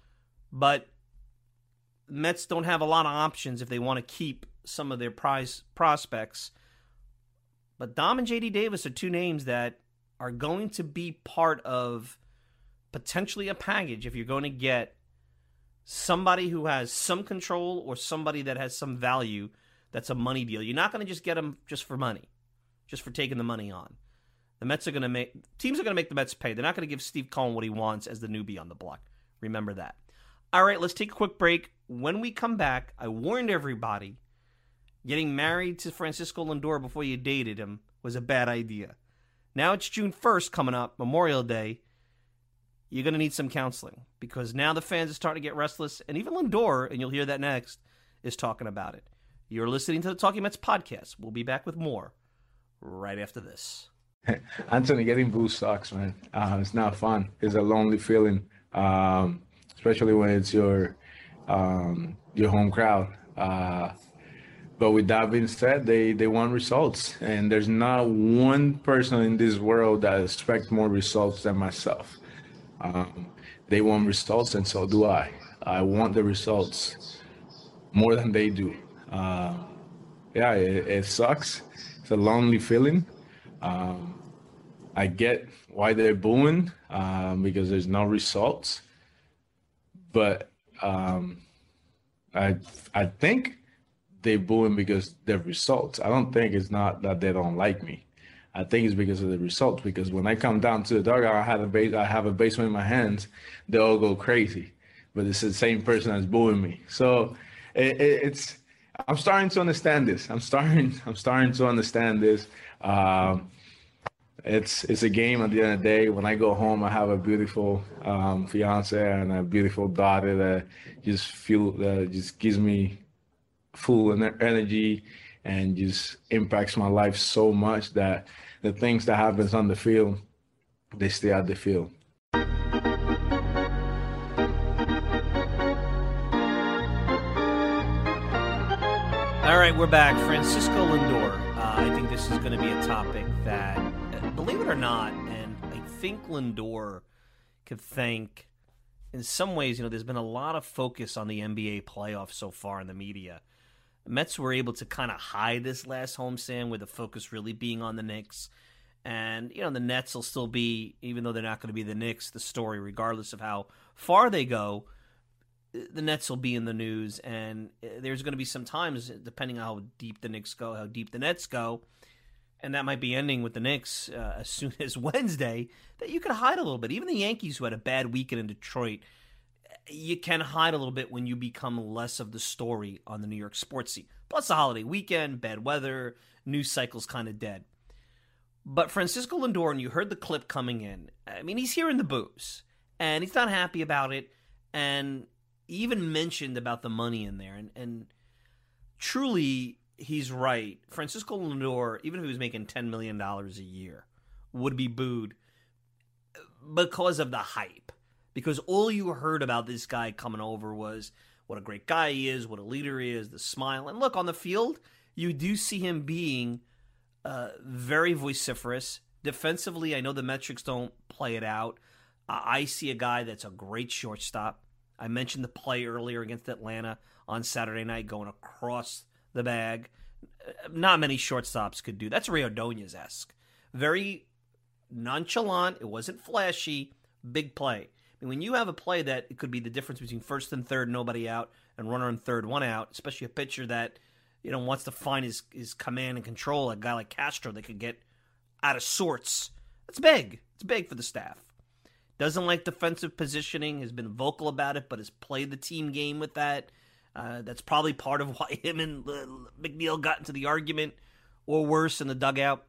But Mets don't have a lot of options if they want to keep some of their prize prospects. But Dom and J D Davis are two names that are going to be part of potentially a package if you're going to get somebody who has some control or somebody that has some value. That's a money deal. You're not going to just get them just for money, just for taking the money on. The Mets are going to make, teams are going to make the Mets pay. They're not going to give Steve Cohen what he wants as the newbie on the block. Remember that. All right, let's take a quick break. When we come back, I warned everybody, getting married to Francisco Lindor before you dated him was a bad idea. Now it's June first coming up, Memorial Day. You're going to need some counseling, because now the fans are starting to get restless, and even Lindor, and you'll hear that next, is talking about it. You're listening to the Talking Mets podcast. We'll be back with more right after this. Anthony, getting booed sucks, man. Uh, it's not fun. It's a lonely feeling, um, especially when it's your um, your home crowd. Uh, but with that being said, they, they want results. And there's not one person in this world that expects more results than myself. Um, they want results, and so do I. I want the results more than they do. Uh, yeah, it, it sucks. It's a lonely feeling. Um, I get why they're booing, um, because there's no results. But um, I I think they're booing because they're results. I don't think it's not that they don't like me. I think it's because of the results. Because when I come down to the dugout, I have a base, I have a baseball in my hands. They all go crazy, but it's the same person that's booing me. So it, it, it's. I'm starting to understand this. I'm starting. I'm starting to understand this. Um, it's it's a game at the end of the day. When I go home, I have a beautiful um, fiance and a beautiful daughter that just feel that just gives me full energy and just impacts my life so much that the things that happens on the field, they stay at the field. All right, we're back. Francisco Lindor. Uh, I think this is going to be a topic that, uh, believe it or not, and I think Lindor could thank, in some ways, you know, there's been a lot of focus on the N B A playoffs so far in the media. The Mets were able to kind of hide this last homestand with the focus really being on the Knicks. And, you know, the Nets will still be, even though they're not going to be the Knicks, the story, regardless of how far they go, the Nets will be in the news. And there's going to be some times, depending on how deep the Knicks go, how deep the Nets go, and that might be ending with the Knicks uh, as soon as Wednesday, that you can hide a little bit. Even the Yankees, who had a bad weekend in Detroit, you can hide a little bit when you become less of the story on the New York sports scene. Plus the holiday weekend, bad weather, news cycle's kind of dead. But Francisco Lindor, and you heard the clip coming in, I mean, he's hearing the boos, and he's not happy about it, and he even mentioned about the money in there, and, and truly, he's right. Francisco Lindor, even if he was making ten million dollars a year, would be booed because of the hype. Because all you heard about this guy coming over was what a great guy he is, what a leader he is, the smile. And look, on the field, you do see him being uh, very vociferous. Defensively, I know the metrics don't play it out. Uh, I see a guy that's a great shortstop. I mentioned the play earlier against Atlanta on Saturday night going across the bag. Not many shortstops could do. That's Ray Ordonez-esque. Very nonchalant. It wasn't flashy. Big play. I mean, when you have a play that it could be the difference between first and third, nobody out, and runner and third, one out, especially a pitcher that, you know, wants to find his, his command and control, a guy like Castro that could get out of sorts. That's big. It's big for the staff. Doesn't like defensive positioning, has been vocal about it, but has played the team game with that. Uh, that's probably part of why him and uh, McNeil got into the argument, or worse, in the dugout.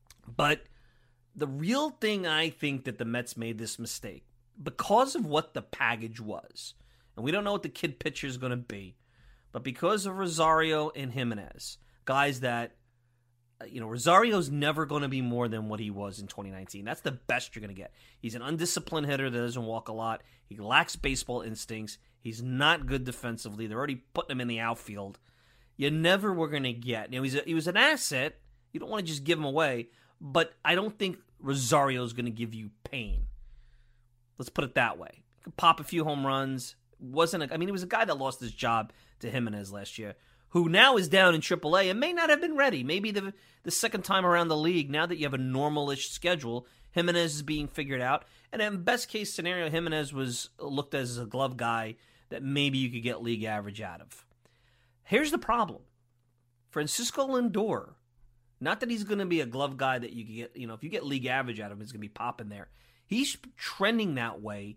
But the real thing I think that the Mets made this mistake, because of what the package was, and we don't know what the kid pitcher is going to be, but because of Rosario and Jimenez, guys that, you know, Rosario's never going to be more than what he was in twenty nineteen. That's the best you're going to get. He's an undisciplined hitter that doesn't walk a lot. He lacks baseball instincts. He's not good defensively. They're already putting him in the outfield. You never were going to get. You know, he's a, he was an asset. You don't want to just give him away, but I don't think Rosario's going to give you pain. Let's put it that way. He could pop a few home runs. Wasn't a, I mean, he was a guy that lost his job to Jimenez last year, who now is down in triple A and may not have been ready. Maybe the the second time around the league, now that you have a normal-ish schedule, Jimenez is being figured out. And in best case scenario, Jimenez was looked as a glove guy that maybe you could get league average out of. Here's the problem. Francisco Lindor, not that he's going to be a glove guy that you can get, you know, if you get league average out of him, he's going to be popping there. He's trending that way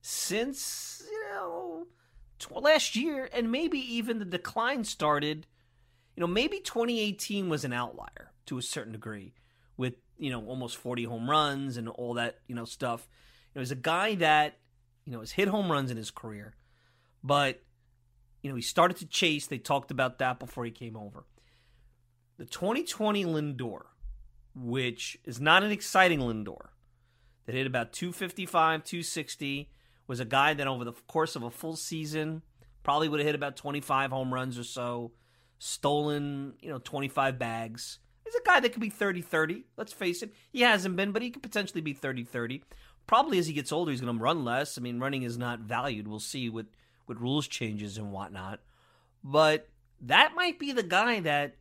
since, you know, last year, and maybe even the decline started, you know, maybe twenty eighteen was an outlier to a certain degree with, you know, almost forty home runs and all that, you know, stuff. You know, he's a guy that, you know, has hit home runs in his career, but, you know, he started to chase. They talked about that before he came over. The twenty twenty Lindor, which is not an exciting Lindor, that hit about two fifty-five, two sixty, was a guy that over the course of a full season probably would have hit about twenty-five home runs or so, stolen, you know, twenty-five bags. He's a guy that could be thirty thirty. Let's face it. He hasn't been, but he could potentially be thirty thirty. Probably as he gets older, he's going to run less. I mean, running is not valued. We'll see with, with rules changes and whatnot. But that might be the guy that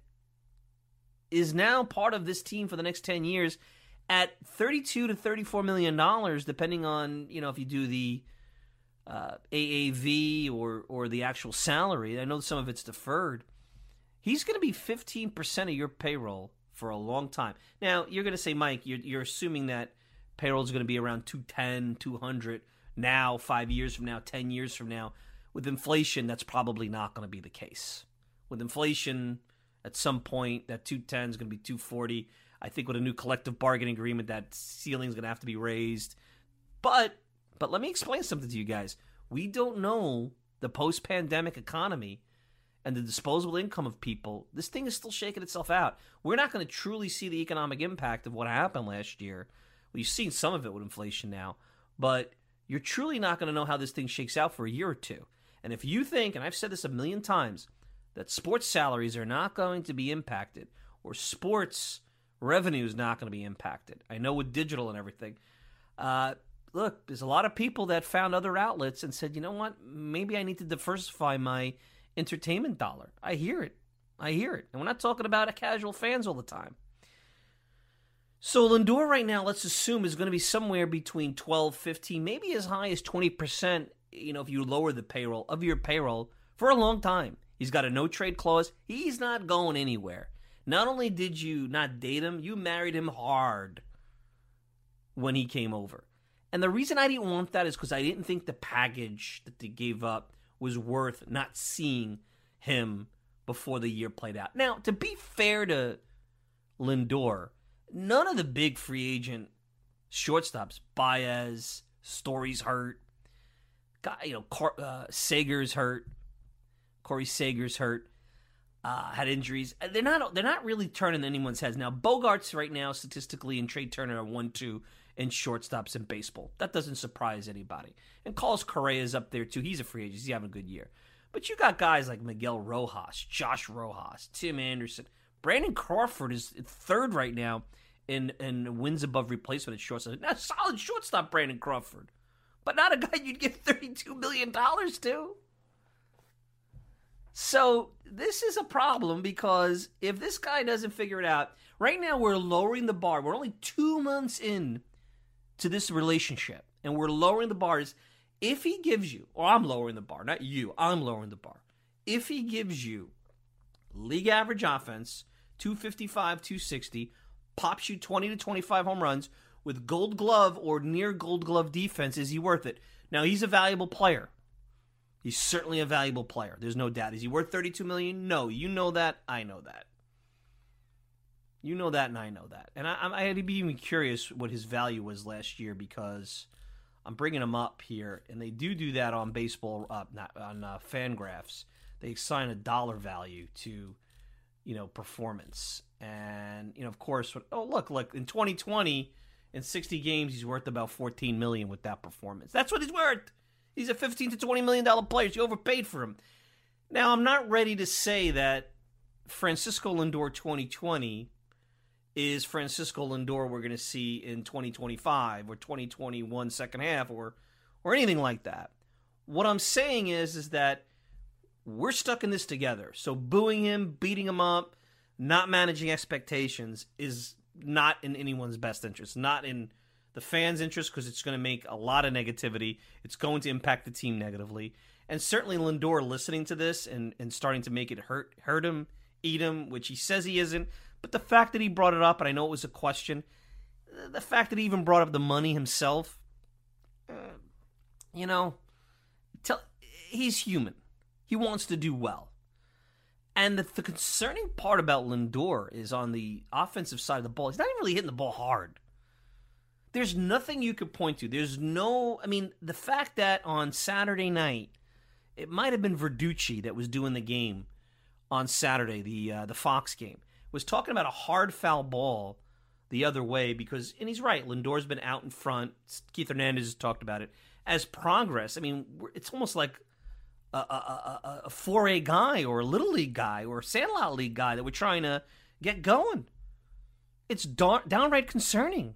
is now part of this team for the next ten years at thirty-two to thirty-four million dollars, depending on, you know, if you do the uh, A A V or or the actual salary. I know some of it's deferred. He's going to be fifteen percent of your payroll for a long time. Now, you're going to say, Mike, you're, you're assuming that payroll is going to be around two ten, two hundred now, five years from now, ten years from now. With inflation, that's probably not going to be the case. With inflation, at some point, that two ten is going to be two forty. I think with a new collective bargaining agreement, that ceiling is going to have to be raised. But, but let me explain something to you guys. We don't know the post-pandemic economy and the disposable income of people. This thing is still shaking itself out. We're not going to truly see the economic impact of what happened last year. Well, you've seen some of it with inflation now, but you're truly not going to know how this thing shakes out for a year or two. And if you think, and I've said this a million times, that sports salaries are not going to be impacted, or sports revenue is not going to be impacted. I know with digital and everything. Uh, look, there's a lot of people that found other outlets and said, you know what, maybe I need to diversify my entertainment dollar. I hear it. I hear it. And we're not talking about casual fans all the time. So Lindor right now, let's assume, is going to be somewhere between twelve, fifteen, maybe as high as twenty percent, you know, if you lower the payroll, of your payroll for a long time. He's got a no-trade clause. He's not going anywhere. Not only did you not date him, you married him hard when he came over. And the reason I didn't want that is because I didn't think the package that they gave up was worth not seeing him before the year played out. Now, to be fair to Lindor, none of the big free agent shortstops, Baez, Story's hurt, you know, uh, Sager's hurt, Corey Sager's hurt. Uh, had injuries. They're not. They're not really turning anyone's heads now. Bogarts right now, statistically, and Trey Turner are one two in shortstops in baseball. That doesn't surprise anybody. And Carlos Correa is up there too. He's a free agent. He's having a good year. But you got guys like Miguel Rojas, Josh Rojas, Tim Anderson, Brandon Crawford is third right now in in wins above replacement at shortstop. Now, solid shortstop, Brandon Crawford, but not a guy you'd give thirty-two million dollars to. So this is a problem because if this guy doesn't figure it out, right now we're lowering the bar. We're only two months in to this relationship, and we're lowering the bars. If he gives you, or I'm lowering the bar, not you, I'm lowering the bar. If he gives you league average offense, two fifty-five, two sixty, pops you twenty to twenty-five home runs with gold glove or near gold glove defense, is he worth it? Now, he's a valuable player. He's certainly a valuable player. There's no doubt. Is he worth thirty-two million dollars? No. You know that. I know that. You know that, and I know that. And I, I had to be even curious what his value was last year because I'm bringing him up here, and they do do that on baseball, uh, not on uh, Fangraphs. They assign a dollar value to, you know, performance. And, you know, of course, oh, look, look, in twenty twenty, in sixty games, he's worth about fourteen million dollars with that performance. That's what he's worth. He's a fifteen to twenty million dollars player. You overpaid for him. Now, I'm not ready to say that Francisco Lindor twenty twenty is Francisco Lindor we're going to see in twenty twenty-five or twenty twenty-one second half or or anything like that. What I'm saying is, is that we're stuck in this together. So booing him, beating him up, not managing expectations is not in anyone's best interest. Not in the fans' interest because it's going to make a lot of negativity. It's going to impact the team negatively. And certainly Lindor listening to this and, and starting to make it hurt hurt him, eat him, which he says he isn't. But the fact that he brought it up, and I know it was a question, the fact that he even brought up the money himself, uh, you know, tell, he's human. He wants to do well. And the, the concerning part about Lindor is on the offensive side of the ball. He's not even really hitting the ball hard. There's nothing you could point to. There's no, I mean, the fact that on Saturday night, it might have been Verducci that was doing the game on Saturday, the uh, the Fox game, was talking about a hard foul ball the other way because, and he's right, Lindor's been out in front. Keith Hernandez has talked about it as progress. I mean, it's almost like a, a, a, a four A guy or a Little League guy or a Sandlot League guy that we're trying to get going. It's da- downright concerning.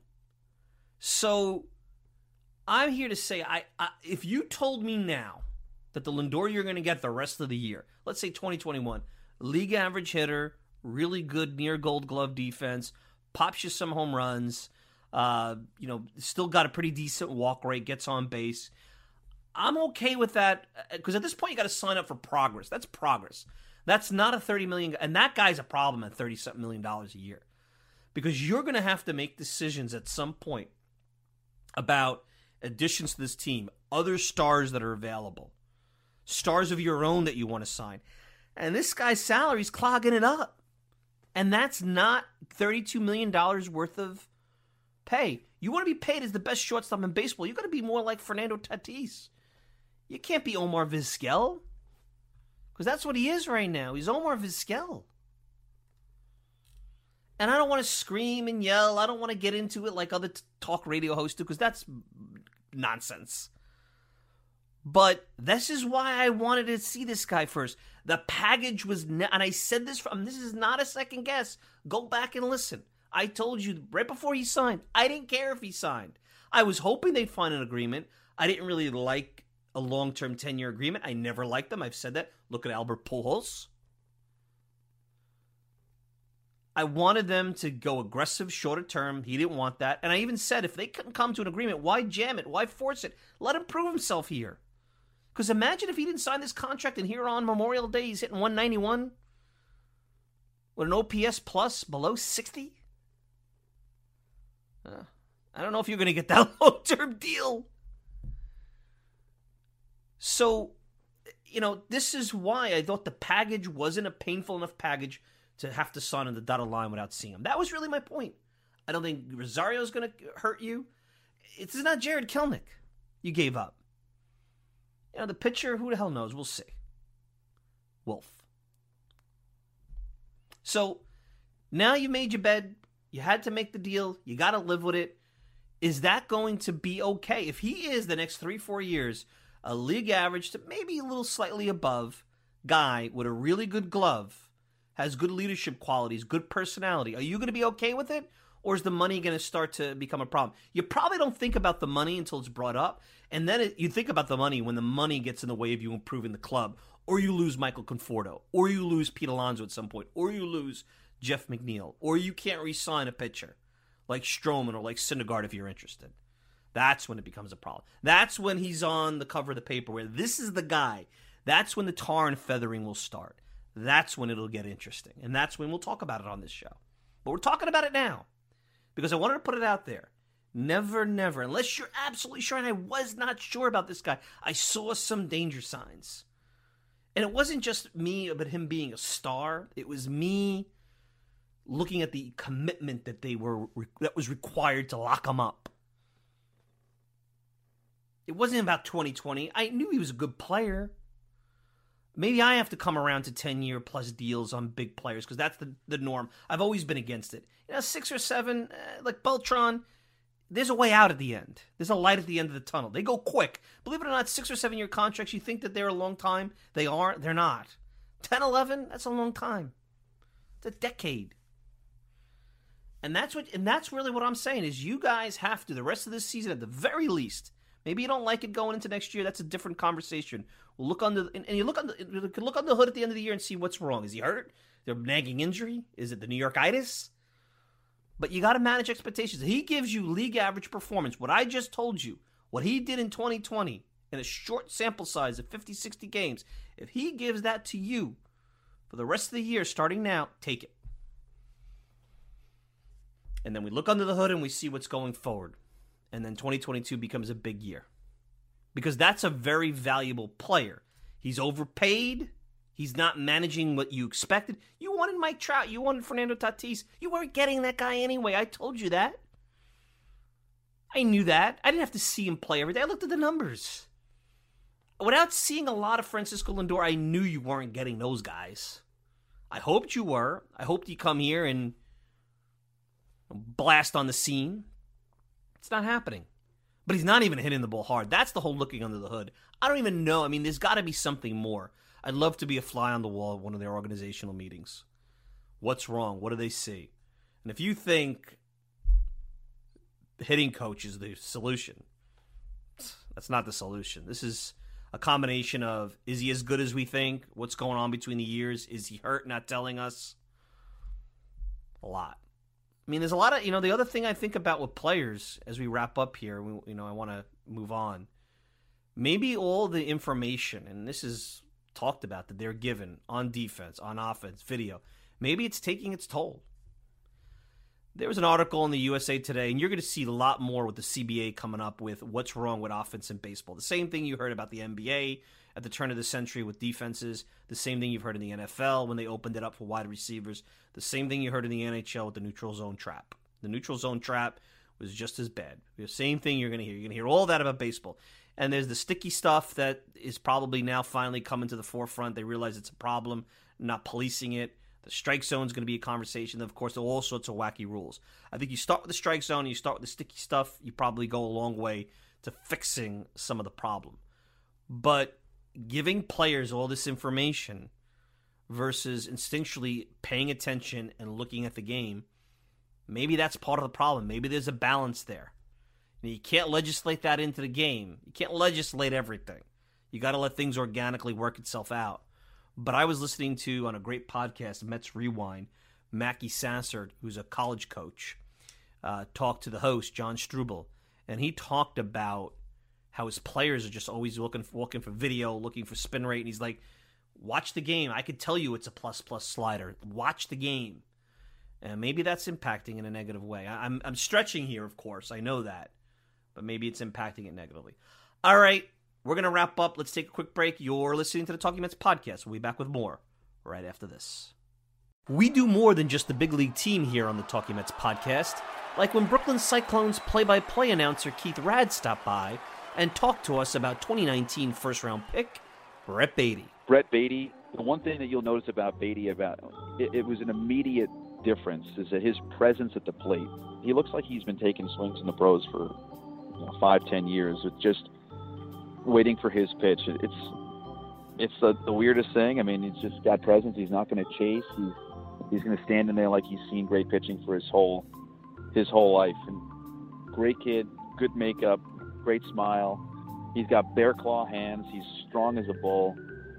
So I'm here to say, I, I if you told me now that the Lindor you're going to get the rest of the year, let's say twenty twenty-one, league average hitter, really good near gold glove defense, pops you some home runs, uh, you know, still got a pretty decent walk rate, gets on base. I'm okay with that because at this point you got to sign up for progress. That's progress. That's not a thirty million dollars, and that guy's a problem at thirty-something million dollars a year. Because you're going to have to make decisions at some point about additions to this team, other stars that are available, stars of your own that you want to sign. And this guy's salary is clogging it up. And that's not thirty-two million dollars worth of pay. You want to be paid as the best shortstop in baseball, you got to be more like Fernando Tatis. You can't be Omar Vizquel. Because that's what he is right now. He's Omar Vizquel. And I don't want to scream and yell. I don't want to get into it like other t- talk radio hosts do, because that's nonsense. But this is why I wanted to see this guy first. The package was, ne- and I said this from, this is not a second guess. Go back and listen. I told you right before he signed, I didn't care if he signed. I was hoping they'd find an agreement. I didn't really like a long-term ten-year agreement. I never liked them. I've said that. Look at Albert Pujols. I wanted them to go aggressive, shorter term. He didn't want that. And I even said, if they couldn't come to an agreement, why jam it? Why force it? Let him prove himself here. Because imagine if he didn't sign this contract and here on Memorial Day he's hitting one ninety-one with an O P S plus below sixty. Uh, I don't know if you're going to get that long-term deal. So, you know, this is why I thought the package wasn't a painful enough package to have to sign on the dotted line without seeing him. That was really my point. I don't think Rosario's going to hurt you. It's not Jared Kelenic you gave up. You know, the pitcher, who the hell knows? We'll see. Wolf. So, now you made your bed. You had to make the deal. You got to live with it. Is that going to be okay? If he is the next three, four years, a league average to maybe a little slightly above guy with a really good glove, has good leadership qualities, good personality, are you going to be okay with it? Or is the money going to start to become a problem? You probably don't think about the money until it's brought up. And then it, you think about the money when the money gets in the way of you improving the club. Or you lose Michael Conforto. Or you lose Pete Alonso at some point. Or you lose Jeff McNeil. Or you can't re-sign a pitcher like Stroman or like Syndergaard if you're interested. That's when it becomes a problem. That's when he's on the cover of the paper where this is the guy. That's when the tar and feathering will start. That's when it'll get interesting. And that's when we'll talk about it on this show. But we're talking about it now because I wanted to put it out there. Never, never, unless you're absolutely sure, and I was not sure about this guy, I saw some danger signs. And it wasn't just me about him being a star. It was me looking at the commitment that they were that was required to lock him up. It wasn't about twenty twenty. I knew he was a good player. Maybe I have to come around to ten-year plus deals on big players because that's the, the norm. I've always been against it. You know, six or seven, uh, like Beltran, there's a way out at the end. There's a light at the end of the tunnel. They go quick. Believe it or not, six or seven-year contracts, you think that they're a long time. They aren't. They're not. ten, eleven, that's a long time. It's a decade. And that's what, and that's really what I'm saying is you guys have to, the rest of this season at the very least, maybe you don't like it going into next year. That's a different conversation. We'll look under, and you look on the, you can look on the hood at the end of the year and see what's wrong. Is he hurt? Is there a nagging injury? Is it the New Yorkitis? But you got to manage expectations. He gives you league average performance. What I just told you, what he did in twenty twenty in a short sample size of fifty, sixty games, if he gives that to you for the rest of the year, starting now, take it. And then we look under the hood and we see what's going forward. And then twenty twenty-two becomes a big year. Because that's a very valuable player. He's overpaid. He's not managing what you expected. You wanted Mike Trout. You wanted Fernando Tatis. You weren't getting that guy anyway. I told you that. I knew that. I didn't have to see him play every day. I looked at the numbers. Without seeing a lot of Francisco Lindor, I knew you weren't getting those guys. I hoped you were. I hoped you come here and blast on the scene. It's not happening. But he's not even hitting the ball hard. That's the whole looking under the hood. I don't even know. I mean, there's got to be something more. I'd love to be a fly on the wall at one of their organizational meetings. What's wrong? What do they see? And if you think the hitting coach is the solution, that's not the solution. This is a combination of, is he as good as we think? What's going on between the years? Is he hurt, not telling us? A lot. I mean, there's a lot of, you know, the other thing I think about with players as we wrap up here, we, you know, I want to move on. Maybe all the information, and this is talked about, that they're given on defense, on offense, video, maybe it's taking its toll. There was an article in the U S A Today, and you're going to see a lot more with the C B A coming up with what's wrong with offense in baseball. The same thing you heard about the N B A at the turn of the century with defenses. The same thing you've heard in the N F L when they opened it up for wide receivers. The same thing you heard in the N H L with the neutral zone trap. The neutral zone trap was just as bad. The same thing you're going to hear. You're going to hear all that about baseball. And there's the sticky stuff that is probably now finally coming to the forefront. They realize it's a problem, not policing it. The strike zone is going to be a conversation. Of course, there are all sorts of wacky rules. I think you start with the strike zone and you start with the sticky stuff, you probably go a long way to fixing some of the problem. But giving players all this information versus instinctually paying attention and looking at the game, maybe that's part of the problem. Maybe there's a balance there. You can't legislate that into the game. You can't legislate everything. You got to let things organically work itself out. But I was listening to, on a great podcast, Mets Rewind, Mackie Sassert, who's a college coach, uh, talked to the host, John Struble, and he talked about how his players are just always looking for, looking for video, looking for spin rate, and he's like, watch the game. I could tell you it's a plus-plus slider. Watch the game. And maybe that's impacting in a negative way. I, I'm, I'm stretching here, of course. I know that. But maybe it's impacting it negatively. All right. We're going to wrap up. Let's take a quick break. You're listening to the Talking Mets podcast. We'll be back with more right after this. We do more than just the big league team here on the Talking Mets podcast. Like when Brooklyn Cyclones play-by-play announcer Keith Rad stopped by and talked to us about twenty nineteen first-round pick Brett Baty. Brett Baty, the one thing that you'll notice about Baty, about it, it was an immediate difference, is that his presence at the plate. He looks like he's been taking swings in the pros for you know, five, ten years with just waiting for his pitch. It's it's the, the weirdest thing. I mean, he's just got presence. He's not going to chase. He's he's going to stand in there like he's seen great pitching for his whole his whole life. And great kid, good makeup, great smile. He's got bear claw hands. He's strong as a bull.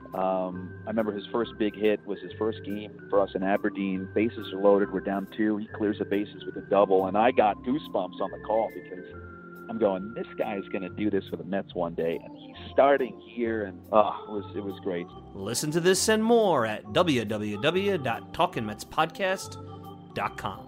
Um, I remember his first big hit was his first game for us in Aberdeen. Bases are loaded. We're down two. He clears the bases with a double, and I got goosebumps on the call because I'm going, this guy is going to do this for the Mets one day, and he's starting here, and oh, it was it was great. Listen to this and more at w w w dot talkin mets podcast dot com.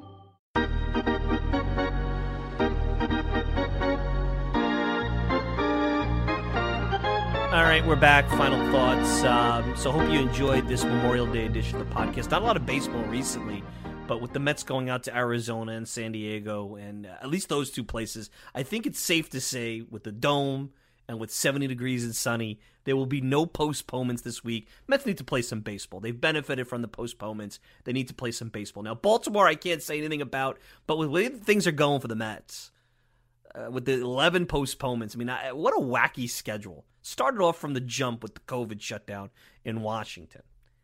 All right, we're back. Final thoughts. Um, so hope you enjoyed this Memorial Day edition of the podcast. Not a lot of baseball recently, but with the Mets going out to Arizona and San Diego, and uh, at least those two places, I think it's safe to say with the dome and with seventy degrees and sunny, there will be no postponements this week. Mets need to play some baseball. They've benefited from the postponements. They need to play some baseball. Now, Baltimore, I can't say anything about, but with the way things are going for the Mets, uh, with the eleven postponements, I mean, I, what a wacky schedule. Started off from the jump with the COVID shutdown in Washington.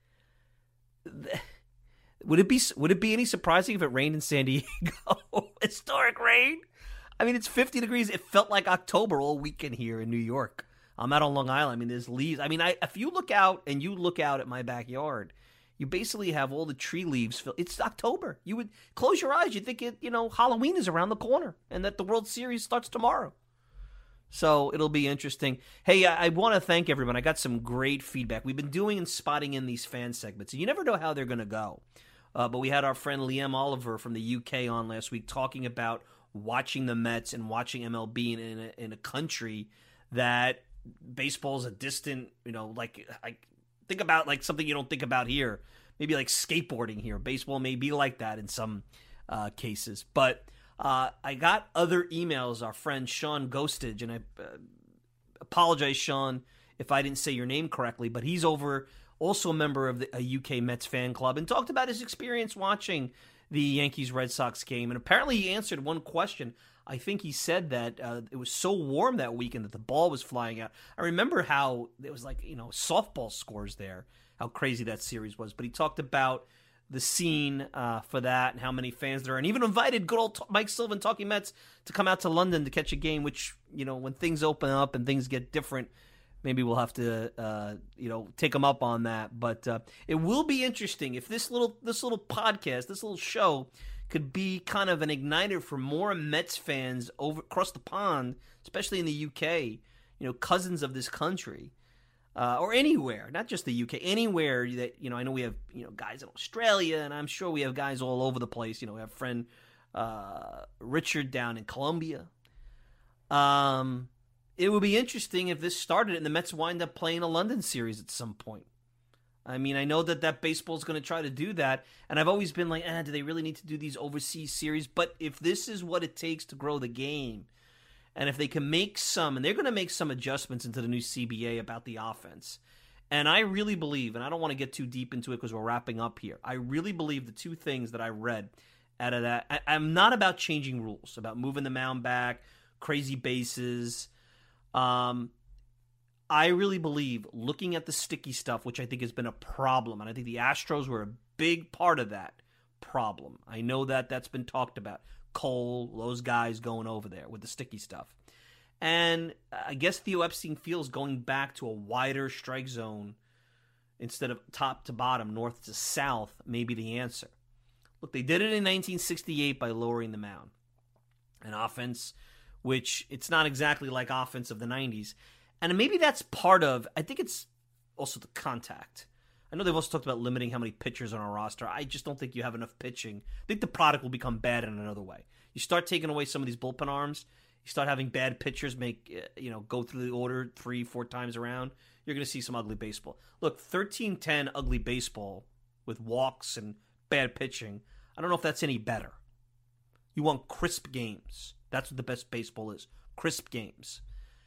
Would it be would it be any surprising if it rained in San Diego? Historic rain. I mean, it's fifty degrees. It felt like October all weekend here in New York. I'm out on Long Island. I mean, there's leaves. I mean, I, if you look out and you look out at my backyard, you basically have all the tree leaves. Fill, it's October. You would close your eyes. You think it, you know, Halloween is around the corner and that the World Series starts tomorrow. So it'll be interesting. Hey, I, I want to thank everyone. I got some great feedback. We've been doing and spotting in these fan segments. And you never know how they're going to go. Uh, but we had our friend Liam Oliver from the U K on last week talking about watching the Mets and watching M L B in, in, a, in a country that baseball's a distant, you know, like, like think about like something you don't think about here. Maybe like skateboarding here. Baseball may be like that in some uh, cases. But uh, I got other emails. Our friend Sean Ghostage, and I uh, apologize, Sean, if I didn't say your name correctly, but he's over, also a member of the, a U K Mets fan club, and talked about his experience watching the Yankees-Red Sox game. And apparently he answered one question. I think he said that uh, it was so warm that weekend that the ball was flying out. I remember how it was like, you know, softball scores there, how crazy that series was. But he talked about the scene uh, for that and how many fans there are, and even invited good old Mike Sullivan, Talking Mets, to come out to London to catch a game, which, you know, when things open up and things get different, maybe we'll have to, uh, you know, take them up on that. But uh, it will be interesting if this little this little podcast, this little show, could be kind of an igniter for more Mets fans over across the pond, especially in the U K, you know, cousins of this country. uh, or anywhere, not just the U K, anywhere that, you know, I know we have, you know, guys in Australia, and I'm sure we have guys all over the place. You know, we have friend uh, Richard down in Colombia. Um, it would be interesting if this started and the Mets wind up playing a London series at some point. I mean, I know that that baseball is going to try to do that, and I've always been like, eh, do they really need to do these overseas series? But if this is what it takes to grow the game, and if they can make some, and they're going to make some adjustments into the new C B A about the offense, and I really believe, and I don't want to get too deep into it because we're wrapping up here, I really believe the two things that I read out of that, I, I'm not about changing rules, about moving the mound back, crazy bases. Um, I really believe looking at the sticky stuff, which I think has been a problem, and I think the Astros were a big part of that problem. I know that that's been talked about. Cole, those guys going over there with the sticky stuff. And I guess Theo Epstein feels going back to a wider strike zone instead of top to bottom, north to south, may be the answer. Look, they did it in nineteen sixty-eight by lowering the mound. An offense which it's not exactly like offense of the nineties. And maybe that's part of, I think it's also the contact. I know they've also talked about limiting how many pitchers on our roster. I just don't think you have enough pitching. I think the product will become bad in another way. You start taking away some of these bullpen arms, you start having bad pitchers make, you know, go through the order three, four times around, you're going to see some ugly baseball. Look, thirteen ten ugly baseball with walks and bad pitching, I don't know if that's any better. You want crisp games. That's what the best baseball is. Crisp games.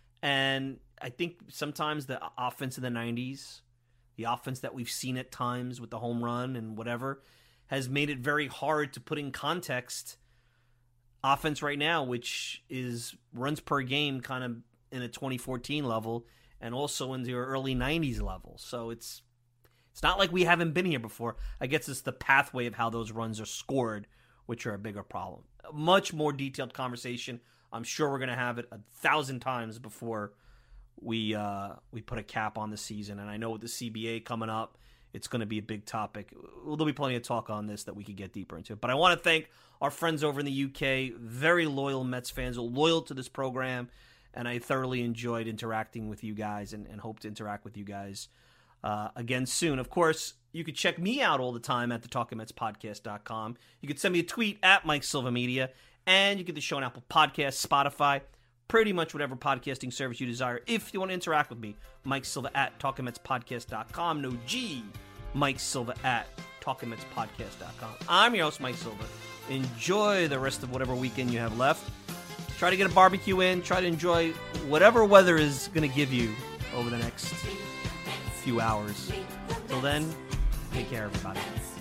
And I think sometimes the offense in the nineties, the offense that we've seen at times with the home run and whatever, has made it very hard to put in context offense right now, which is runs per game kind of in a twenty fourteen level and also in your early nineties level. So it's it's not like we haven't been here before. I guess it's the pathway of how those runs are scored, which are a bigger problem. A much more detailed conversation. I'm sure we're going to have it a thousand times before we uh, we put a cap on the season. And I know with the C B A coming up, it's going to be a big topic. Well, there'll be plenty of talk on this that we could get deeper into. But I want to thank our friends over in the U K, very loyal Mets fans, loyal to this program, and I thoroughly enjoyed interacting with you guys and, and hope to interact with you guys uh, again soon. Of course, you could check me out all the time at the talking mets podcast dot com. You could send me a tweet at Mike Silva Media, and you get the show on Apple Podcasts, Spotify, pretty much whatever podcasting service you desire. If you want to interact with me, Mike Silva at talking mets podcast dot com. No G, Mike Silva at talking mets podcast dot com. I'm your host, Mike Silva. Enjoy the rest of whatever weekend you have left. Try to get a barbecue in. Try to enjoy whatever weather is going to give you over the next few hours. Till then, take care, everybody.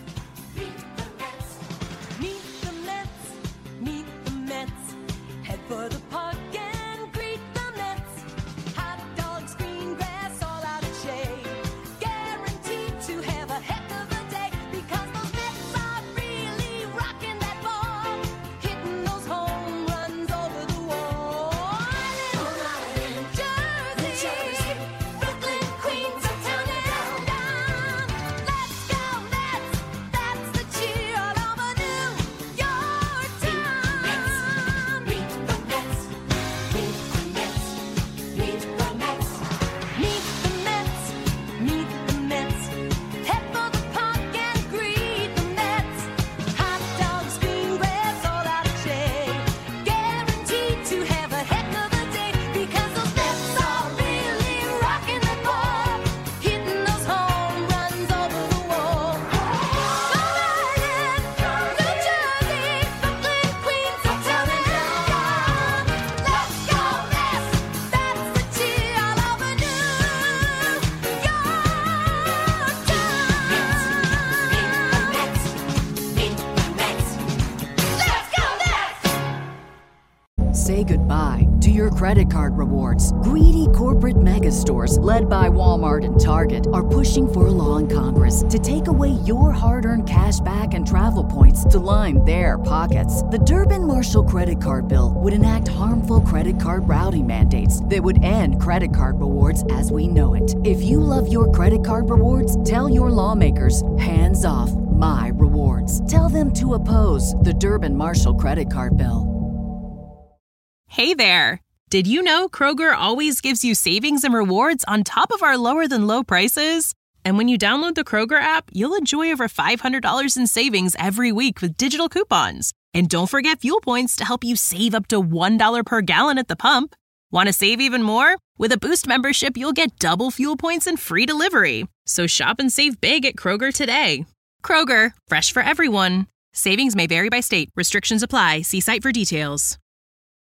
Meet the Mets, meet the Mets, head for the park and greet the Mets. Hot dogs, green grass, all out of shade. Guaranteed to have a heck of a day because those Mets are really rocking that ball, hitting those home runs over the wall. New Jersey, Brooklyn, Queens, uptown and down. Let's go Mets, that's the cheer all over New York town. Meet the Mets, meet the Mets, meet the Mets. Meet the Mets, meet the Mets. Head for the park and greet the Mets. Hot dogs, green grass, all out of shade. Guaranteed to have a heck of a day because those Mets are really rocking the ball, hitting those home runs over the wall. Long Island, New Jersey, Brooklyn, Queens, uptown and down. Let's go Mets, that's the cheer all over New York town. Meet the Mets, meet the Mets. Let's go Mets! Say goodbye to your credit card rewards. Greedy corporate mega stores, led by Walmart and Target, are pushing for a law in Congress to take away your hard-earned cash back and travel points to line their pockets. The Durbin-Marshall credit card bill would enact harmful credit card routing mandates that would end credit card rewards as we know it. If you love your credit card rewards, tell your lawmakers, hands off my rewards. Tell them to oppose the Durbin-Marshall credit card bill. Hey there! Did you know Kroger always gives you savings and rewards on top of our lower than low prices? And when you download the Kroger app, you'll enjoy over five hundred dollars in savings every week with digital coupons. And don't forget fuel points to help you save up to one dollar per gallon at the pump. Want to save even more? With a Boost membership, you'll get double fuel points and free delivery. So shop and save big at Kroger today. Kroger, fresh for everyone. Savings may vary by state. Restrictions apply. See site for details.